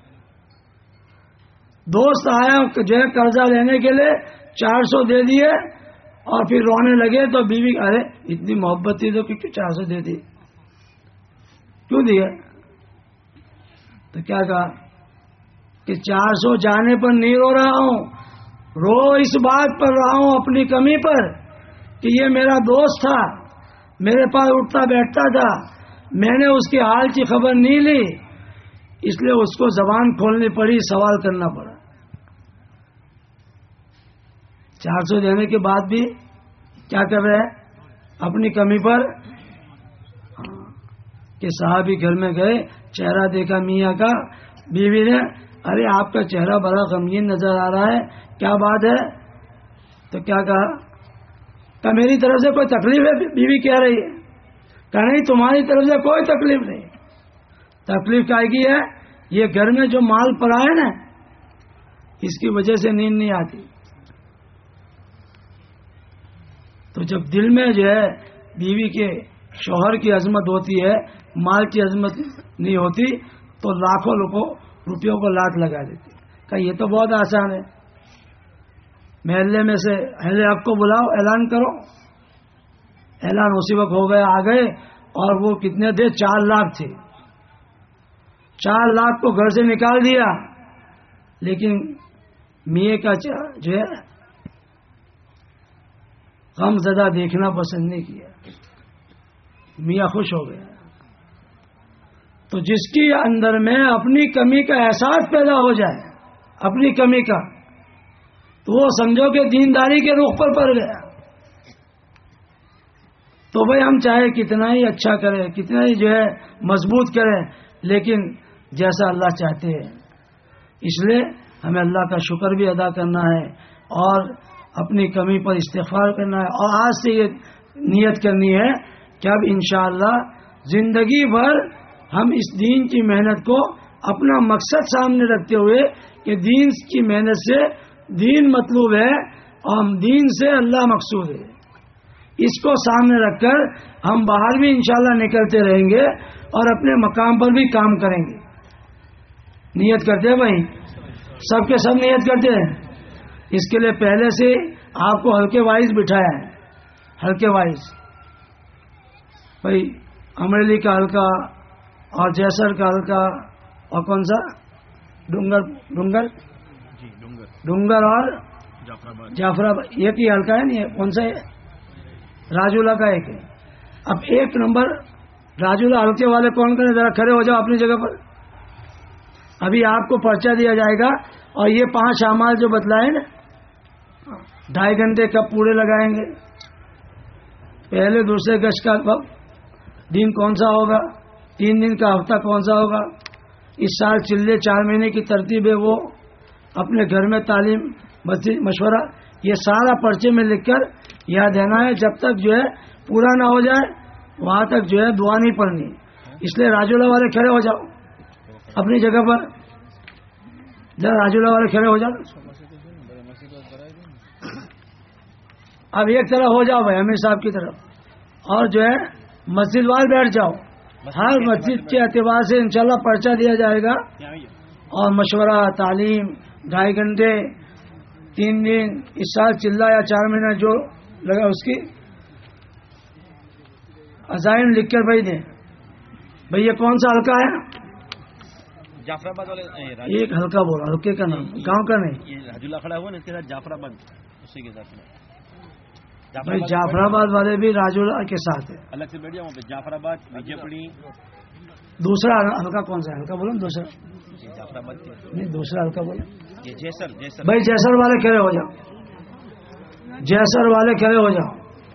دوست آیا جو ہے قرضہ لینے کے لیے چار سو دے دیے اور پھر رونے لگے تو بیوی ارے اتنی محبت تھی تو کیوں چار سو دے دی، کیوں دیے؟ تو کیا کہا کہ چار سو جانے پر نہیں رو رہا ہوں، رو اس بات پر رہا ہوں اپنی کمی پر کہ یہ میرا دوست تھا، میرے پاس اٹھتا بیٹھتا تھا، میں نے اس کے حال کی خبر نہیں لی، اس لیے اس کو زبان کھولنی پڑی، سوال کرنا پڑا. چار سو دینے کے بعد بھی کیا کر رہے ہیں اپنی کمی پر؟ کہ صحابی گھر میں گئے، چہرہ دیکھا میاں کا، بیوی نے ارے آپ کا چہرہ بڑا غمگین نظر آ رہا ہے، کیا بات ہے؟ تو کیا کہا کہ میری طرف سے کوئی تکلیف ہے؟ بیوی کہہ رہی ہے کہ نہیں تمہاری طرف سے کوئی تکلیف نہیں. تکلیف کیا کی ہے؟ یہ گھر میں جو مال پڑا ہے نا اس کی وجہ سے نیند نہیں آتی. تو جب دل میں جو ہے بیوی کے شوہر کی عظمت ہوتی ہے، مال کی عظمت نہیں ہوتی تو لاکھوں لوگوں روپیوں کو لاٹ لگا دیتی کہ یہ تو بہت آسان ہے. محلے میں سے اہل حق کو بلاؤ، اعلان کرو. اعلان اسی وقت ہو گیا، آ گئے اور وہ کتنے تھے؟ چار لاکھ تھے. چار لاکھ کو گھر سے نکال دیا، لیکن میاں کا جو ہے غم زدہ دیکھنا پسند نہیں کیا. میاں خوش ہو گیا. تو جس کی اندر میں اپنی کمی کا احساس پیدا ہو جائے، اپنی کمی کا، تو وہ سمجھو کہ دینداری کے رخ پر پڑ گیا. تو بھائی ہم چاہے کتنا ہی اچھا کریں، کتنا ہی جو ہے مضبوط کریں، لیکن جیسا اللہ چاہتے ہیں. اس لیے ہمیں اللہ کا شکر بھی ادا کرنا ہے اور اپنی کمی پر استغفار کرنا ہے. اور آج سے یہ نیت کرنی ہے کہ اب انشاءاللہ زندگی بھر ہم اس دین کی محنت کو اپنا مقصد سامنے رکھتے ہوئے کہ دین کی محنت سے دین مطلوب ہے اور دین سے اللہ مقصود ہے، اس کو سامنے رکھ کر ہم باہر بھی انشاءاللہ نکلتے رہیں گے اور اپنے مقام پر بھی کام کریں گے. نیت کرتے ہیں بھائی، سب کے سب نیت کرتے ہیں. اس کے لیے پہلے سے آپ کو ہلکے وائز بٹھایا ہے. ہلکے وائز بھائی امریلی کا ہلکا اور جیسر کا ہلکا اور کون سا ڈونگر ڈونگر ڈونگر اور جعفر آباد ایک ہی ہلکا ہے نہیں، کون سا ہے؟ راجولہ کا ایک ہے. اب ایک نمبر راجولہ ہلکے والے کون کریں؟ ذرا کھڑے ہو جاؤ اپنی جگہ پر. ابھی آپ کو پرچہ دیا جائے گا اور یہ پانچ اعمال جو بتلائے نا، ڈھائی گھنٹے کب پورے لگائیں گے، پہلے دوسرے گشت کا وقت دن کون سا ہوگا، تین دن کا ہفتہ کون سا ہوگا، اس سال چلے چار مہینے کی ترتیب ہے، وہ اپنے گھر میں تعلیم مشورہ یہ سارا پرچے میں لکھ کر یاد دینا ہے. جب تک جو ہے پورا نہ ہو جائے وہاں تک جو ہے دعا نہیں پڑھنی. اس لیے راجولہ والے کھڑے ہو جاؤ اپنی جگہ پر، ذرا راجولہ والے کھڑے ہو جاؤ. اب ایک طرف ہو جاؤ بھائی امیر صاحب کی طرف، اور جو ہے مسجد وال بیٹھ جاؤ. ہر مسجد کے اعتبار سے انشاءاللہ پرچہ دیا جائے گا اور مشورہ تعلیم ڈھائی گھنٹے تین دن اس سال چلا یا چار مہینہ جو لگا اس کی عزائم لکھ کر بھائی دیں. بھائی یہ کون سا ہلکا ہے؟ جعفر آباد والے ایک ہلکا بولا، ہلکے کا نام گاؤں کا نہیں. راجولہ کھڑا ہوا نا اس کے ساتھ جعفر آباد اسی کے ساتھ بھائی جعفر آباد والے بھی راجولہ کے ساتھ ہے. الگ سے بیٹھ جاؤ وہاں پہ جعفر آباد وجے پوری. دوسرا ہلکا کون سا ہے؟ ہلکا بولو دوسرا جعفر آباد نہیں، دوسرا ہلکا بولو. جیسر جیسر بھائی جیسر والے کھڑے ہو جاؤ، جیسر والے کھڑے ہو جاؤ.